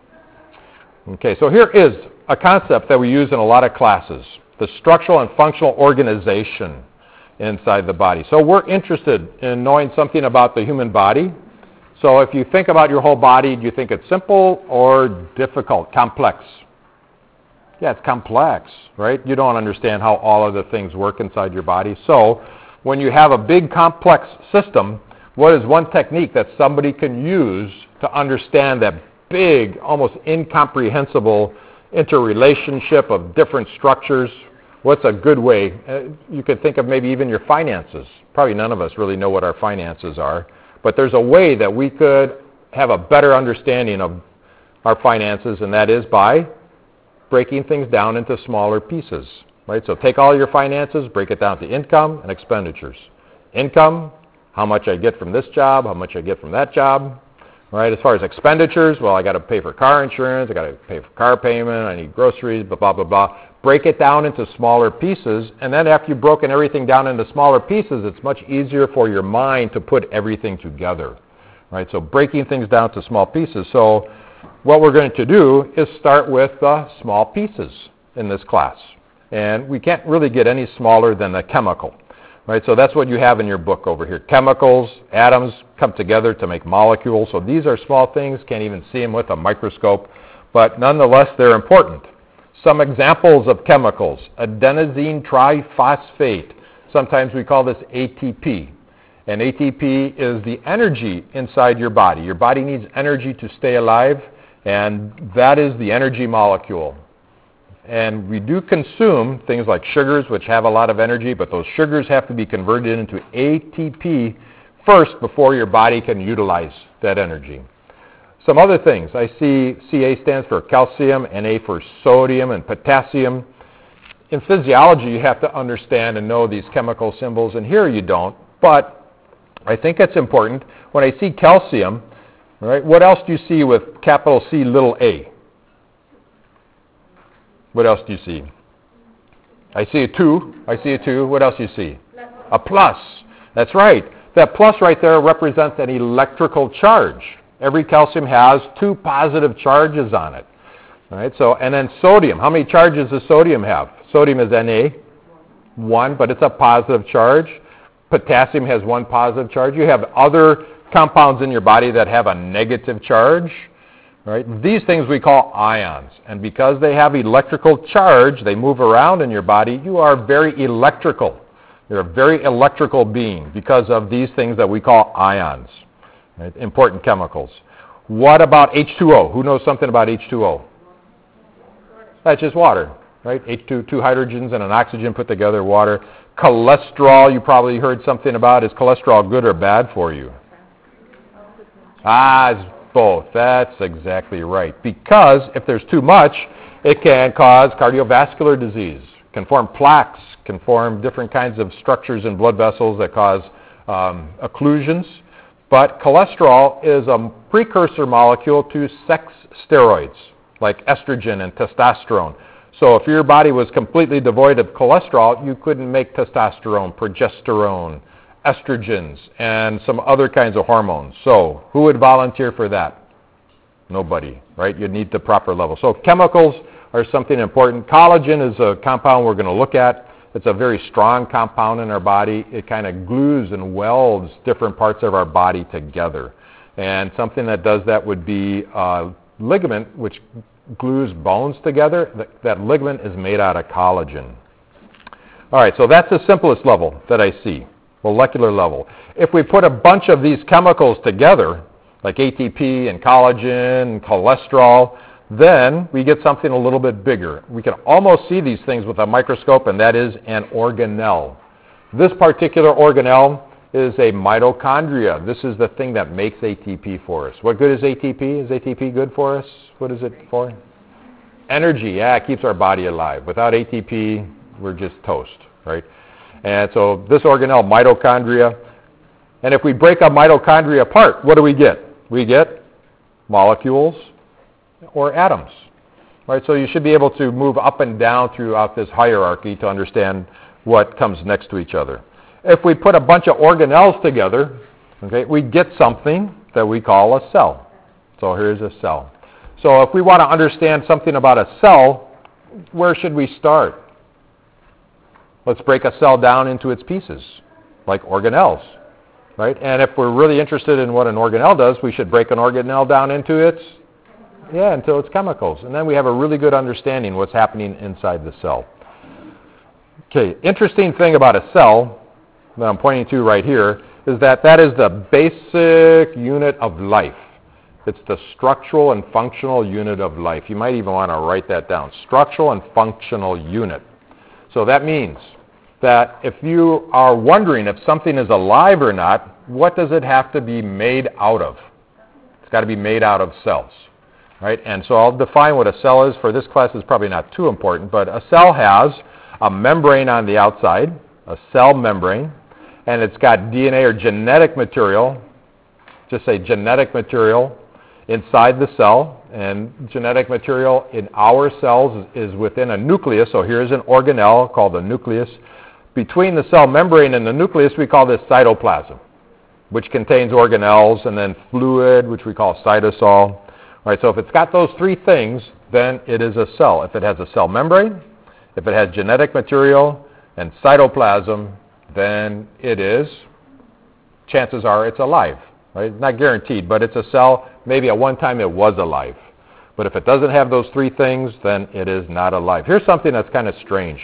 Okay, so here is a concept that we use in a lot of classes, the structural and functional organization inside the body. So we're interested in knowing something about the human body. So if you think about your whole body, do you think it's simple or difficult, complex? Yeah, it's complex, right? You don't understand how all of the things work inside your body. So when you have a big complex system, what is one technique that somebody can use to understand that big, almost incomprehensible interrelationship of different structures? What's a good way? Uh, you could think of maybe even your finances. Probably none of us really know what our finances are. But there's a way that we could have a better understanding of our finances, and that is by breaking things down into smaller pieces. Right? So take all your finances, break it down to income and expenditures. Income, how much I get from this job, how much I get from that job. Right? As far as expenditures, well, I got to pay for car insurance, I got to pay for car payment, I need groceries, blah, blah, blah, blah. Break it down into smaller pieces, and then after you've broken everything down into smaller pieces, it's much easier for your mind to put everything together. Right? So breaking things down to small pieces. So what we're going to do is start with uh, small pieces in this class. And we can't really get any smaller than a chemical. Right? So that's what you have in your book over here. Chemicals, atoms come together to make molecules. So these are small things, can't even see them with a microscope, but nonetheless they're important. Some examples of chemicals: adenosine triphosphate. Sometimes we call this A T P. And A T P is the energy inside your body. Your body needs energy to stay alive, and that is the energy molecule. And we do consume things like sugars, which have a lot of energy, but those sugars have to be converted into A T P first before your body can utilize that energy. Some other things. I see C A stands for calcium, N A for sodium, and potassium. in physiology, you have to understand and know these chemical symbols, and here you don't. But I think it's important. When I see calcium, all right, what else do you see with capital C, little a? What else do you see? I see a two. I see a two. What else do you see? A plus. That's right. That plus right there represents an electrical charge. Every calcium has two positive charges on it. All right, so, and then sodium. How many charges does sodium have? Sodium is Na, one, but it's a positive charge. Potassium has one positive charge. You have other compounds in your body that have a negative charge. All right, these things we call ions. And because they have electrical charge, they move around in your body, you are very electrical. You're a very electrical being because of these things that we call ions, right? Important chemicals. What about H two O? Who knows something about H two O? That's just water, right? H two, two hydrogens and an oxygen put together, water. Cholesterol, you probably heard something about. Is cholesterol good or bad for you? Ah, it's both. That's exactly right. Because if there's too much, it can cause cardiovascular disease, can form plaques, can form different kinds of structures in blood vessels that cause um, occlusions. But cholesterol is a precursor molecule to sex steroids, like estrogen and testosterone. So if your body was completely devoid of cholesterol, you couldn't make testosterone, progesterone, estrogens, and some other kinds of hormones. So who would volunteer for that? Nobody, right? You need the proper level. So chemicals are something important. Collagen is a compound we're going to look at. It's a very strong compound in our body. It kind of glues and welds different parts of our body together. And something that does that would be uh, ligament, which glues bones together. That, that ligament is made out of collagen. All right, so that's the simplest level that I see, molecular level. If we put a bunch of these chemicals together, like A T P and collagen and cholesterol, then we get something a little bit bigger. We can almost see these things with a microscope, and that is an organelle. This particular organelle is a mitochondria. This is the thing that makes A T P for us. What good is A T P? Is A T P good for us? What is it for? Energy. Yeah, it keeps our body alive. Without A T P, we're just toast, right? And so this organelle, mitochondria, and if we break a mitochondria apart, what do we get? We get molecules or atoms, right? So you should be able to move up and down throughout this hierarchy to understand what comes next to each other. If we put a bunch of organelles together, okay, we get something that we call a cell. So here's a cell. So if we want to understand something about a cell, where should we start? Let's break a cell down into its pieces, like organelles, right? And if we're really interested in what an organelle does, we should break an organelle down into its, yeah, into its chemicals. And then we have a really good understanding what's happening inside the cell. Okay, interesting thing about a cell that I'm pointing to right here is that that is the basic unit of life. It's the structural and functional unit of life. You might even want to write that down. Structural and functional unit. So that means that if you are wondering if something is alive or not, what does it have to be made out of? It's got to be made out of cells, right? And so I'll define what a cell is. For this class, it's probably not too important, but a cell has a membrane on the outside, a cell membrane, and it's got D N A or genetic material, just say genetic material, inside the cell. And genetic material in our cells is within a nucleus. So here's an organelle called the nucleus. Between the cell membrane and the nucleus, we call this cytoplasm, which contains organelles, and then fluid, which we call cytosol. All right, so if it's got those three things, then it is a cell. If it has a cell membrane, if it has genetic material and cytoplasm, then it is, chances are it's alive, right? Not guaranteed, but it's a cell. Maybe at one time it was alive. But if it doesn't have those three things, then it is not alive. Here's something that's kind of strange.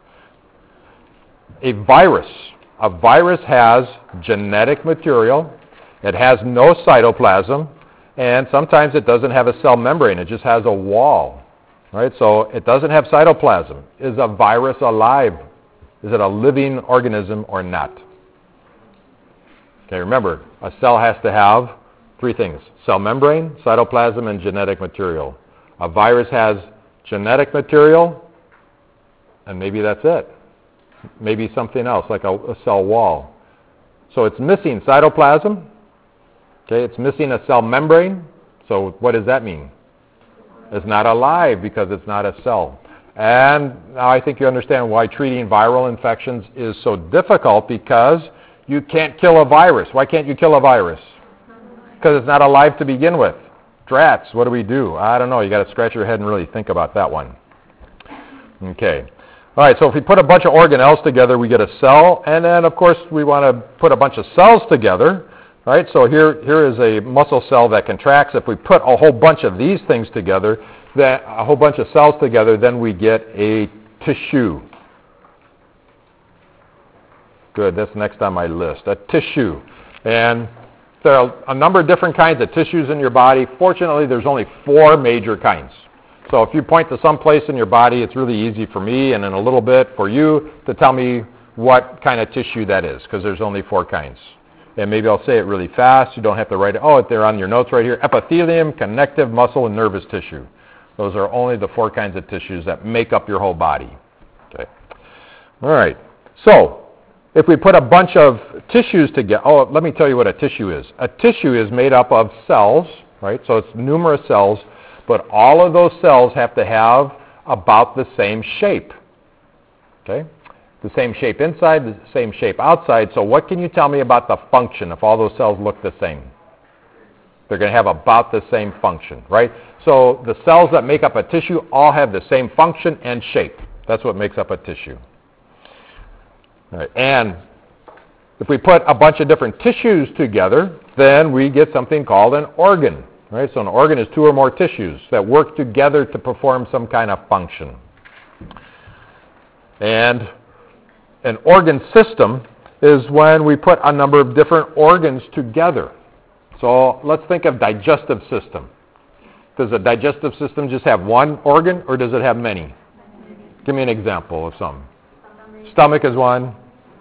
A virus. A virus has genetic material. It has no cytoplasm. And sometimes it doesn't have a cell membrane. It just has a wall. Right? So it doesn't have cytoplasm. Is a virus alive? Is it a living organism or not? Okay, remember, a cell has to have three things: cell membrane, cytoplasm, and genetic material. A virus has genetic material And maybe that's it. Maybe something else, like a, a cell wall. So it's missing cytoplasm. Okay, it's missing a cell membrane. So what does that mean? It's not alive because it's not a cell. And now I think you understand why treating viral infections is so difficult, because you can't kill a virus. Why can't you kill a virus? Because it's not alive to begin with. Drats, what do we do? I don't know. You got to scratch your head and really think about that one. Okay. All right, so if we put a bunch of organelles together, we get a cell. And then, of course, we want to put a bunch of cells together. Right? So here, here is a muscle cell that contracts. If we put a whole bunch of these things together, that a whole bunch of cells together, then we get a tissue. Good, that's next on my list, a tissue. And there are a number of different kinds of tissues in your body. Fortunately, there's only four major kinds. So if you point to some place in your body, it's really easy for me and in a little bit for you to tell me what kind of tissue that is, because there's only four kinds. And maybe I'll say it really fast. You don't have to write it. Oh, they're on your notes right here. Epithelium, connective, muscle, and nervous tissue. Those are only the four kinds of tissues that make up your whole body. Okay. All right. So if we put a bunch of tissues together, oh, let me tell you what a tissue is. A tissue is made up of cells, right? So it's numerous cells, but all of those cells have to have about the same shape. Okay? The same shape inside, the same shape outside. So what can you tell me about the function if all those cells look the same? They're going to have about the same function, right? So the cells that make up a tissue all have the same function and shape. That's what makes up a tissue. All right. And if we put a bunch of different tissues together, then we get something called an organ, right? So an organ is two or more tissues that work together to perform some kind of function. And an organ system is when we put a number of different organs together. So let's think of digestive system. Does a digestive system just have one organ, or does it have many? Give me an example of some. Stomach is one.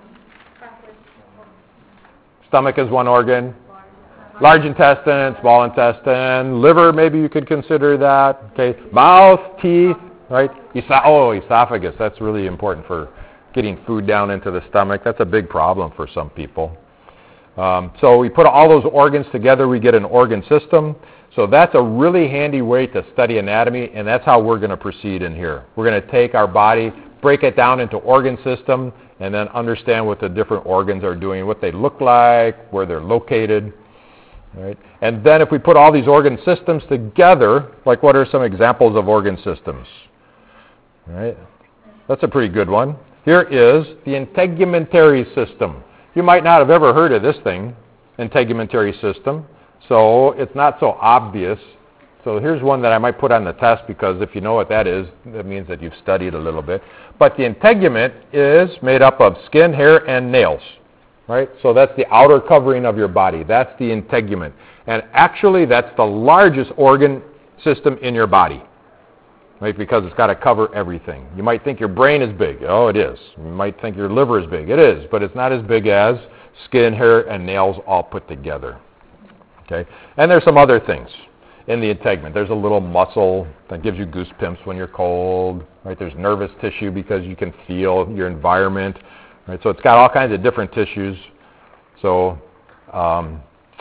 Stomach is one organ. Large intestine, small intestine, liver, maybe you could consider that. Okay, mouth, teeth, right? Eso- oh, esophagus. That's really important for getting food down into the stomach. That's a big problem for some people. Um, so we put all those organs together, we get an organ system. So that's a really handy way to study anatomy, and that's how we're going to proceed in here. We're going to take our body, break it down into organ system, and then understand what the different organs are doing, what they look like, where they're located. Right? And then if we put all these organ systems together, like what are some examples of organ systems? Right? That's a pretty good one. Here is the integumentary system. You might not have ever heard of this thing, integumentary system, so it's not so obvious. So here's one that I might put on the test, because if you know what that is, that means that you've studied a little bit. But the integument is made up of skin, hair, and nails, right? So that's the outer covering of your body. That's the integument. And actually, that's the largest organ system in your body. Right, because it's got to cover everything. You might think your brain is big. Oh, it is. You might think your liver is big. It is, but it's not as big as skin, hair, and nails all put together. Okay? And there's some other things in the integument. There's a little muscle that gives you goosebumps when you're cold. Right? There's nervous tissue because you can feel your environment. Right? So it's got all kinds of different tissues. So um,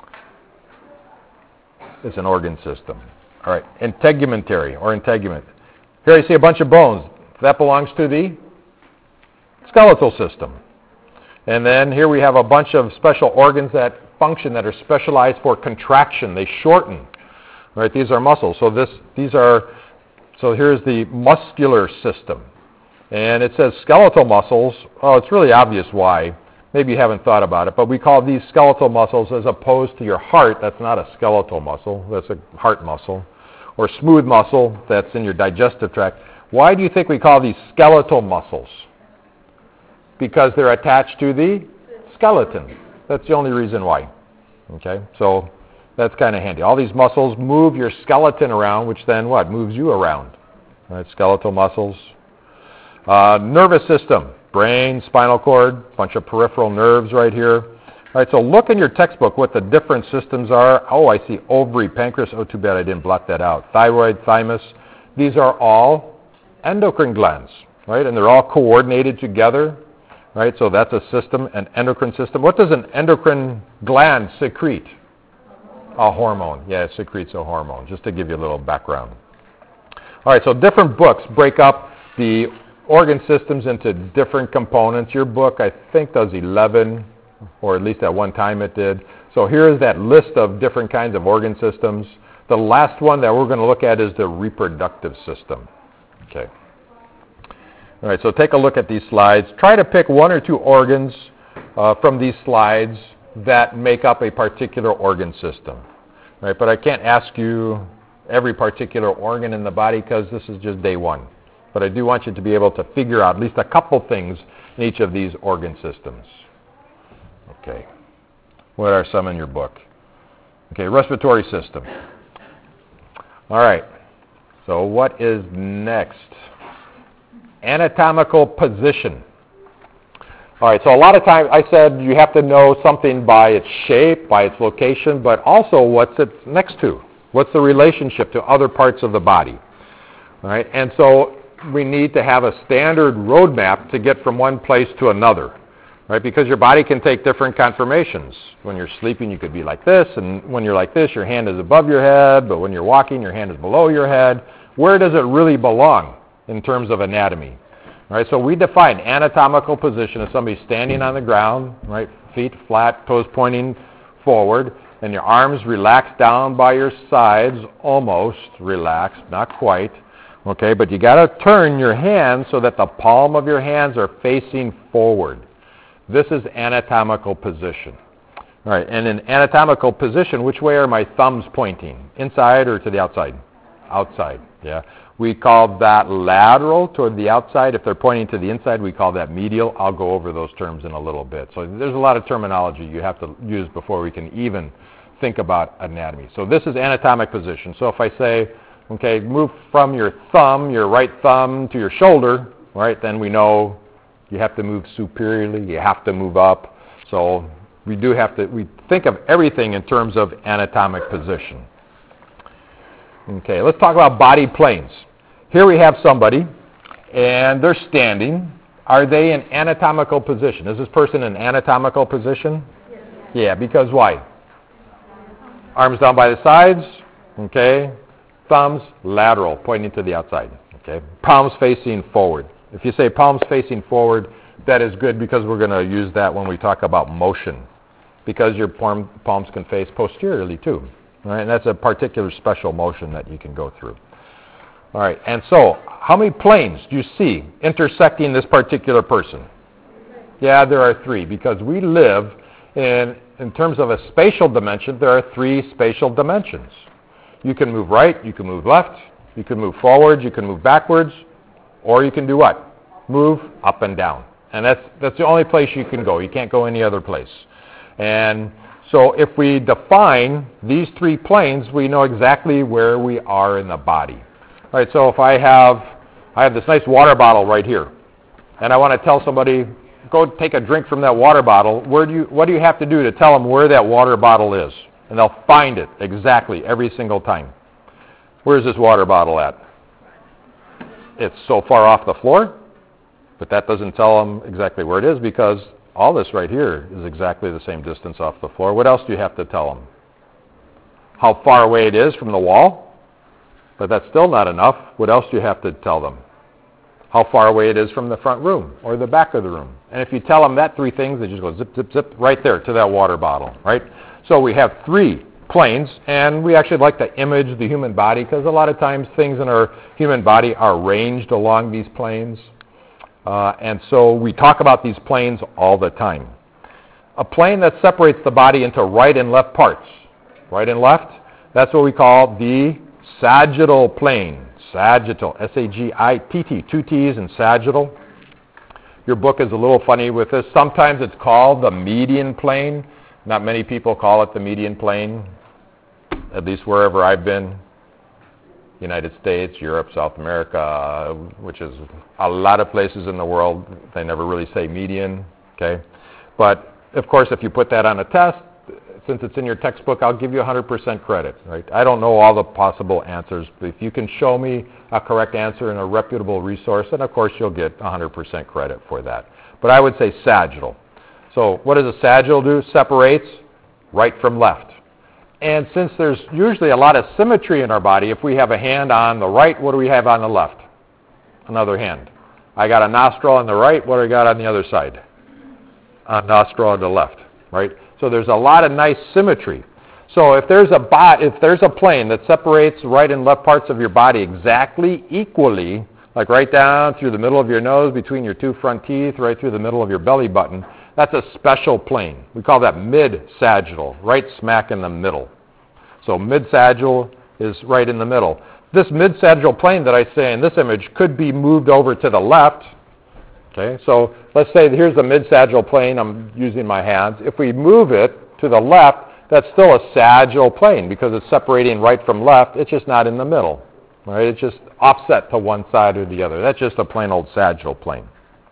it's an organ system. All right, integumentary or integument. Here you see a bunch of bones. That belongs to the skeletal system. And then here we have a bunch of special organs that function, that are specialized for contraction. They shorten. Right? These are muscles. So this, these are, so here's the muscular system. And it says skeletal muscles. Oh, it's really obvious why. Maybe you haven't thought about it, but we call these skeletal muscles as opposed to your heart. That's not a skeletal muscle. That's a heart muscle. Or smooth muscle that's in your digestive tract. Why do you think we call these skeletal muscles? Because they're attached to the skeleton. That's the only reason why. Okay, so that's kind of handy. All these muscles move your skeleton around, which then what? Moves you around. Right, skeletal muscles. Uh, nervous system. Brain, spinal cord, bunch of peripheral nerves right here. All right, so look in your textbook what the different systems are. Oh, I see ovary, pancreas. Oh, too bad I didn't blot that out. Thyroid, thymus. These are all endocrine glands. right? And they're all coordinated together, right? So that's a system, an endocrine system. What does an endocrine gland secrete? A hormone. Yeah, it secretes a hormone, just to give you a little background. All right, so different books break up the organ systems into different components. Your book, I think, does eleven, or at least at one time it did. So here is that list of different kinds of organ systems. The last one that we're going to look at is the reproductive system. Okay. All right, so take a look at these slides. Try to pick one or two organs uh, from these slides that make up a particular organ system. All right, but I can't ask you every particular organ in the body because this is just day one. But I do want you to be able to figure out at least a couple things in each of these organ systems. Okay. What are some in your book? Okay, respiratory system. All right. So what is next? Anatomical position. All right, so a lot of times I said you have to know something by its shape, by its location, but also what's it next to. What's the relationship to other parts of the body? All right, and so we need to have a standard roadmap to get from one place to another, right? Because your body can take different conformations. When you're sleeping, you could be like this, and when you're like this, your hand is above your head, but when you're walking, your hand is below your head. Where does it really belong in terms of anatomy? All right, so we define anatomical position as somebody standing on the ground, right, feet flat, toes pointing forward, and your arms relaxed down by your sides, almost relaxed, not quite. Okay, but you got to turn your hands so that the palm of your hands are facing forward. This is anatomical position. All right, and in anatomical position, which way are my thumbs pointing? Inside or to the outside? Outside, yeah. We call that lateral toward the outside. If they're pointing to the inside, we call that medial. I'll go over those terms in a little bit. So there's a lot of terminology you have to use before we can even think about anatomy. So this is anatomic position. So if I say, okay, move from your thumb, your right thumb, to your shoulder, right, then we know you have to move superiorly, you have to move up. So we do have to, we think of everything in terms of anatomic position. Okay, let's talk about body planes. Here we have somebody, and they're standing. Are they in anatomical position? Is this person in anatomical position? Yes. Yeah, because why? Arms down by the sides, okay. Thumbs lateral, pointing to the outside, okay. Palms facing forward. If you say palms facing forward, that is good because we're going to use that when we talk about motion, because your palm, palms can face posteriorly too. Right, and that's a particular special motion that you can go through. All right, and so how many planes do you see intersecting this particular person? Yeah, there are three, because we live in, in terms of a spatial dimension, there are three spatial dimensions. You can move right, you can move left, you can move forward, you can move backwards, or you can do what? Move up and down. And that's, that's the only place you can go. You can't go any other place. And so if we define these three planes, we know exactly where we are in the body. All right, so if I have, I have this nice water bottle right here, and I want to tell somebody, go take a drink from that water bottle, where do you, what do you have to do to tell them where that water bottle is? And they'll find it exactly every single time. Where's this water bottle at? It's so far off the floor, but that doesn't tell them exactly where it is, because all this right here is exactly the same distance off the floor. What else do you have to tell them? How far away it is from the wall? But that's still not enough. What else do you have to tell them? How far away it is from the front room or the back of the room. And if you tell them that three things, they just go zip, zip, zip right there to that water bottle, right? So we have three planes, and we actually like to image the human body because a lot of times things in our human body are arranged along these planes. Uh, and so we talk about these planes all the time. A plane that separates the body into right and left parts. Right and left, that's what we call the sagittal plane. Sagittal, S A G I T T, two T's in sagittal. Your book is a little funny with this. Sometimes it's called the median plane. Not many people call it the median plane, at least wherever I've been. United States, Europe, South America, which is a lot of places in the world, they never really say median, okay? But, of course, if you put that on a test, since it's in your textbook, I'll give you one hundred percent credit, right? I don't know all the possible answers, but if you can show me a correct answer in a reputable resource, then of course you'll get one hundred percent credit for that. But I would say sagittal. So what does a sagittal do? Separates right from left. And since there's usually a lot of symmetry in our body, if we have a hand on the right, what do we have on the left? Another hand. I got a nostril on the right, what do I got on the other side? A nostril on the left, right? So there's a lot of nice symmetry. So if there's a bot, if there's a plane that separates right and left parts of your body exactly equally, like right down through the middle of your nose, between your two front teeth, right through the middle of your belly button, that's a special plane. We call that mid-sagittal, right smack in the middle. So mid-sagittal is right in the middle. This mid-sagittal plane that I say in this image could be moved over to the left. Okay, so let's say here's the mid-sagittal plane. I'm using my hands. If we move it to the left, that's still a sagittal plane because it's separating right from left. It's just not in the middle. Right? It's just offset to one side or the other. That's just a plain old sagittal plane.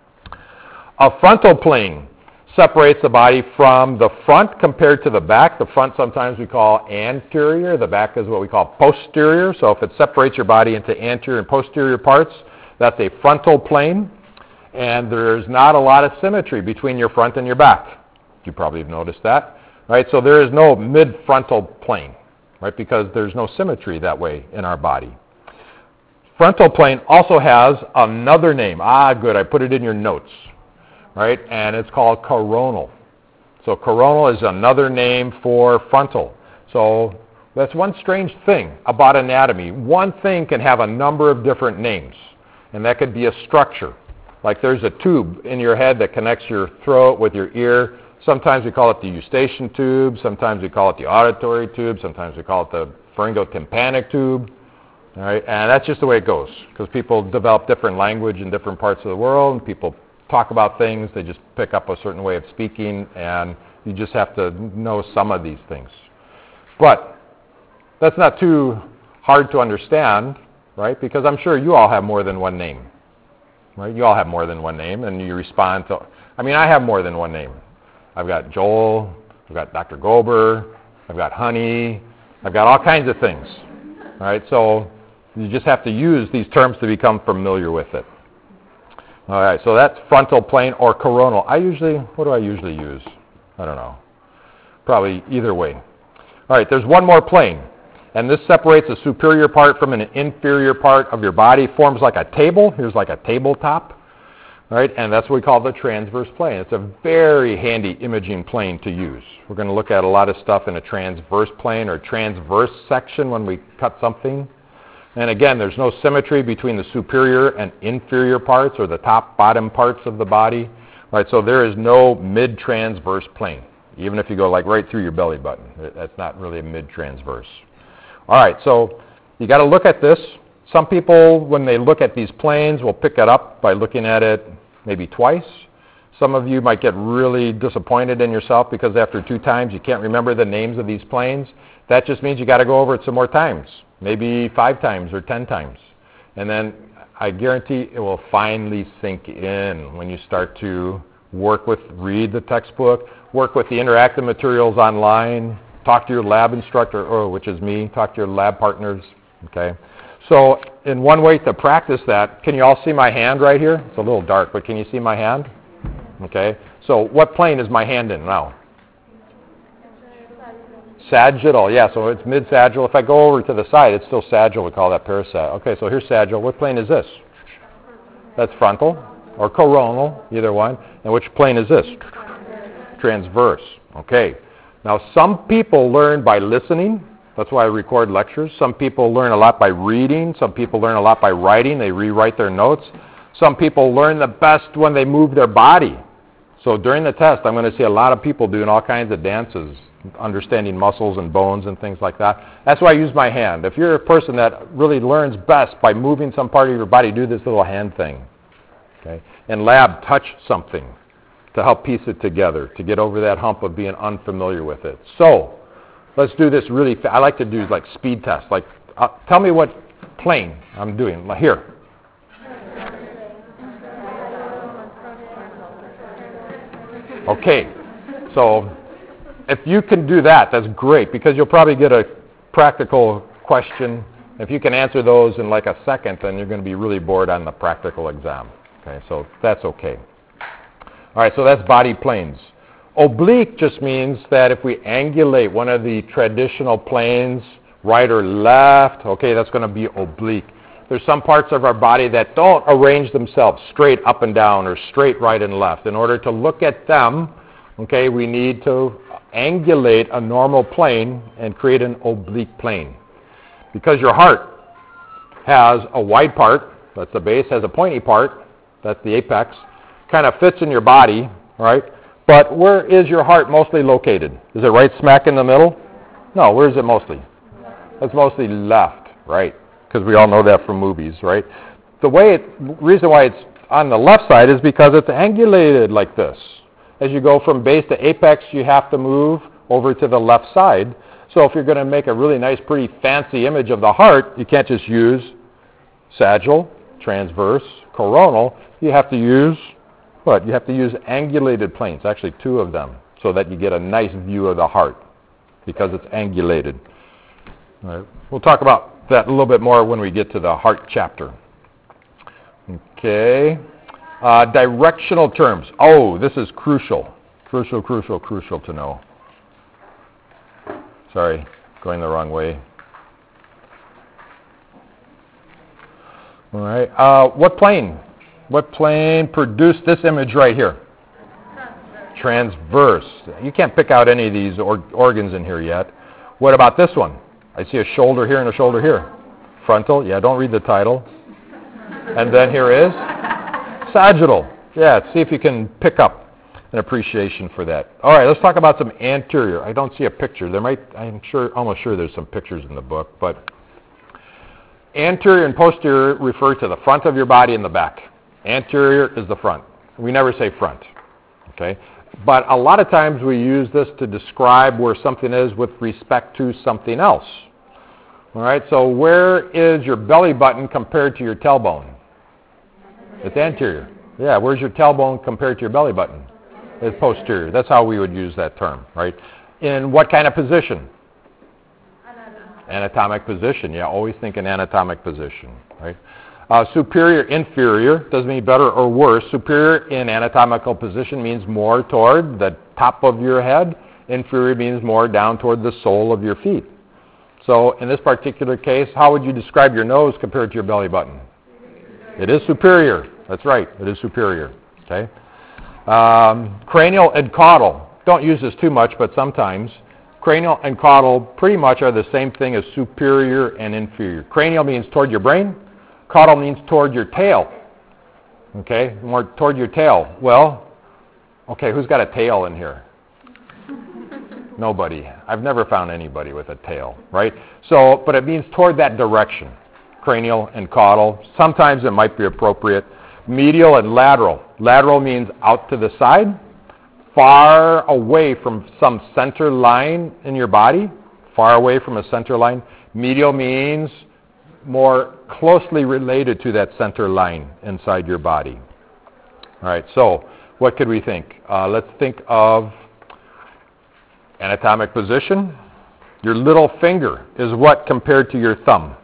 A frontal plane separates the body from the front compared to the back. The front sometimes we call anterior. The back is what we call posterior. So if it separates your body into anterior and posterior parts, that's a frontal plane. And there's not a lot of symmetry between your front and your back. You probably have noticed that. Right? So there is no mid-frontal plane, right? Because there's no symmetry that way in our body. Frontal plane also has another name. Ah, good. I put it in your notes. Right? And it's called coronal. So coronal is another name for frontal. So that's one strange thing about anatomy. One thing can have a number of different names, and that could be a structure. Like there's a tube in your head that connects your throat with your ear. Sometimes we call it the eustachian tube. Sometimes we call it the auditory tube. Sometimes we call it the pharyngotympanic tube. All right? And that's just the way it goes because people develop different language in different parts of the world, and people talk about things, they just pick up a certain way of speaking, and you just have to know some of these things. But that's not too hard to understand, right? Because I'm sure you all have more than one name, right? You all have more than one name, and you respond to, I mean, I have more than one name. I've got Joel, I've got Doctor Gober, I've got Honey, I've got all kinds of things, all right? So you just have to use these terms to become familiar with it. All right, so that's frontal plane or coronal. I usually, what do I usually use? I don't know. Probably either way. All right, there's one more plane, and this separates a superior part from an inferior part of your body, forms like a table. Here's like a tabletop, all right, and that's what we call the transverse plane. It's a very handy imaging plane to use. We're going to look at a lot of stuff in a transverse plane or transverse section when we cut something. And again, there's no symmetry between the superior and inferior parts or the top, bottom parts of the body. Right, so there is no mid-transverse plane, even if you go like right through your belly button. That's not really a mid-transverse. All right, so you got to look at this. Some people, when they look at these planes, will pick it up by looking at it maybe twice. Some of you might get really disappointed in yourself because after two times you can't remember the names of these planes. That just means you got to go over it some more times. Maybe five times or ten times. And then I guarantee it will finally sink in when you start to work with, read the textbook, work with the interactive materials online, talk to your lab instructor, or which is me, talk to your lab partners, okay? So in one way to practice that, can you all see my hand right here? It's a little dark, but can you see my hand? Okay, so what plane is my hand in now? Sagittal, yeah, so it's mid-sagittal. If I go over to the side, it's still sagittal. We call that parasagittal. Okay, so here's sagittal. What plane is this? That's frontal or coronal, either one. And which plane is this? Transverse. Okay. Now, some people learn by listening. That's why I record lectures. Some people learn a lot by reading. Some people learn a lot by writing. They rewrite their notes. Some people learn the best when they move their body. So during the test, I'm going to see a lot of people doing all kinds of dances, understanding muscles and bones and things like that. That's why I use my hand. If you're a person that really learns best by moving some part of your body, do this little hand thing. Okay? In lab, touch something to help piece it together, to get over that hump of being unfamiliar with it. So, let's do this really fast. I like to do like speed tests. Like, uh, tell me what plane I'm doing. Here. Okay. So, if you can do that, that's great, because you'll probably get a practical question. If you can answer those in like a second, then you're going to be really bored on the practical exam. Okay, so that's okay. All right, so that's body planes. Oblique just means that if we angulate one of the traditional planes, right or left, okay, that's going to be oblique. There's some parts of our body that don't arrange themselves straight up and down or straight right and left. In order to look at them, okay, we need to angulate a normal plane and create an oblique plane. Because your heart has a wide part, that's the base, has a pointy part, that's the apex, kind of fits in your body, right? But where is your heart mostly located? Is it right smack in the middle? No, where is it mostly? It's mostly left, right? Because we all know that from movies, right? The way it, reason why it's on the left side is because it's angulated like this. As you go from base to apex, you have to move over to the left side. So if you're going to make a really nice, pretty fancy image of the heart, you can't just use sagittal, transverse, coronal. You have to use what? You have to use angulated planes, actually two of them, so that you get a nice view of the heart because it's angulated. All right. We'll talk about that a little bit more when we get to the heart chapter. Okay. Uh, directional terms. Oh, this is crucial. Crucial, crucial, crucial to know. Sorry, going the wrong way. All right. Uh, what plane? What plane produced this image right here? Transverse. You can't pick out any of these or- organs in here yet. What about this one? I see a shoulder here and a shoulder here. Frontal. Yeah, don't read the title. And then here is sagittal. Yeah, see if you can pick up an appreciation for that. All right, let's talk about some anterior. I don't see a picture. There might, I'm sure, almost sure there's some pictures in the book, but anterior and posterior refer to the front of your body and the back. Anterior is the front. We never say front, okay? But a lot of times we use this to describe where something is with respect to something else. All right, so where is your belly button compared to your tailbone? It's anterior. Yeah, where's your tailbone compared to your belly button? It's posterior. That's how we would use that term, right? In what kind of position? Anatomic position. Yeah, always think in anatomic position, right? Uh, superior, inferior, doesn't mean better or worse. Superior in anatomical position means more toward the top of your head. Inferior means more down toward the sole of your feet. So in this particular case, how would you describe your nose compared to your belly button? It is superior. That's right. It is superior. Okay. Um, cranial and caudal. Don't use this too much, but sometimes. Cranial and caudal pretty much are the same thing as superior and inferior. Cranial means toward your brain. Caudal means toward your tail. Okay, more toward your tail. Well, okay, who's got a tail in here? Nobody. I've never found anybody with a tail, right? So, but it means toward that direction. Cranial and caudal. Sometimes it might be appropriate. Medial and lateral. Lateral means out to the side, far away from some center line in your body, far away from a center line. Medial means more closely related to that center line inside your body. All right, so what could we think? Uh, let's think of anatomic position. Your little finger is what compared to your thumb?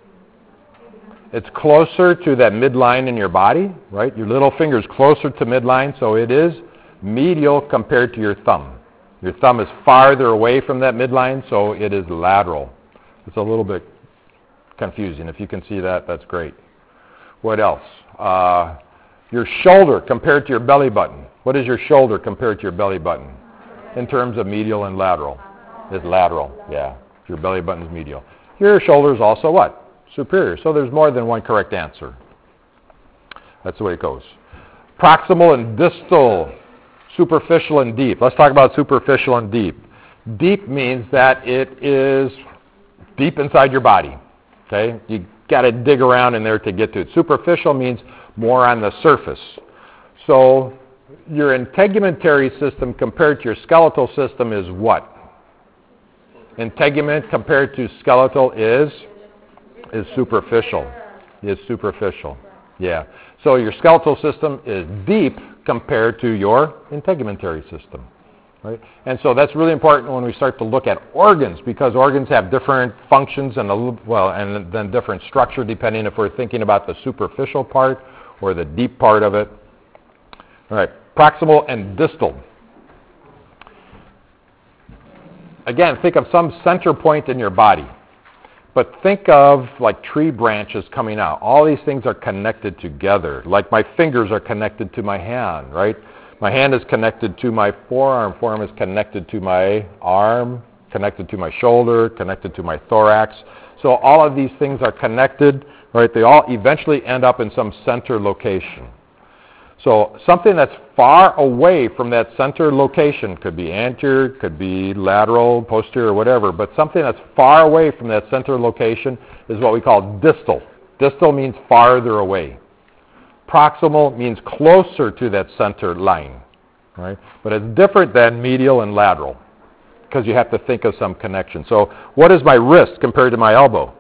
It's closer to that midline in your body, right? Your little finger is closer to midline, so it is medial compared to your thumb. Your thumb is farther away from that midline, so it is lateral. It's a little bit confusing. If you can see that, that's great. What else? Uh, your shoulder compared to your belly button. What is your shoulder compared to your belly button? In terms of medial and lateral. It's lateral, yeah. Your belly button is medial. Your shoulder is also what? Superior. So there's more than one correct answer. That's the way it goes. Proximal and distal. Superficial and deep. Let's talk about superficial and deep. Deep means that it is deep inside your body. Okay? You got to dig around in there to get to it. Superficial means more on the surface. So your integumentary system compared to your skeletal system is what? Integument compared to skeletal is is superficial. Is superficial. Yeah. So your skeletal system is deep compared to your integumentary system. right? And so that's really important when we start to look at organs, because organs have different functions and a little, well, and then different structure depending if we're thinking about the superficial part or the deep part of it. All right, proximal and distal. Again, think of some center point in your body. But think of like tree branches coming out. All these things are connected together. Like my fingers are connected to my hand, right? My hand is connected to my forearm. Forearm is connected to my arm, connected to my shoulder, connected to my thorax. So all of these things are connected, right? They all eventually end up in some center location. So something that's far away from that center location, could be anterior, could be lateral, posterior, whatever, but something that's far away from that center location is what we call distal. Distal means farther away. Proximal means closer to that center line, right? But it's different than medial and lateral because you have to think of some connection. So what is my wrist compared to my elbow?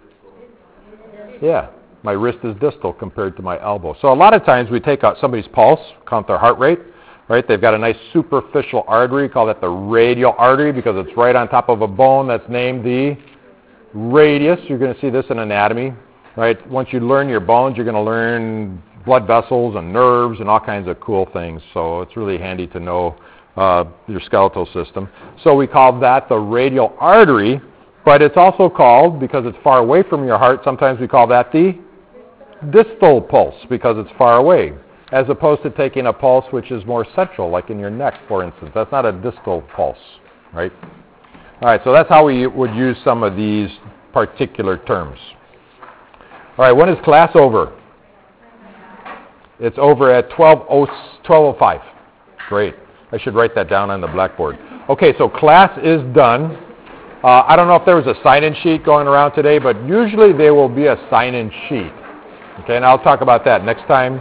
Yeah. My wrist is distal compared to my elbow. So a lot of times we take out somebody's pulse, count their heart rate, right? They've got a nice superficial artery, call that the radial artery because it's right on top of a bone that's named the radius. You're going to see this in anatomy, right? Once you learn your bones, you're going to learn blood vessels and nerves and all kinds of cool things. So it's really handy to know uh, your skeletal system. So we call that the radial artery, but it's also called, because it's far away from your heart, sometimes we call that the distal pulse because it's far away, as opposed to taking a pulse which is more central, like in your neck, for instance. That's not a distal pulse, right? All right, so that's how we would use some of these particular terms. All right, when is class over? It's over at twelve oh five. Great. I should write that down on the blackboard. Okay, so class is done. Uh, I don't know if there was a sign-in sheet going around today, but usually there will be a sign-in sheet. Okay, and I'll talk about that next time.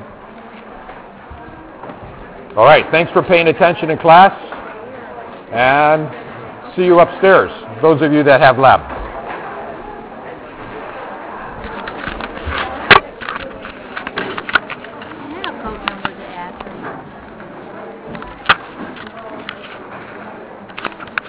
All right, thanks for paying attention in class, and see you upstairs, those of you that have lab.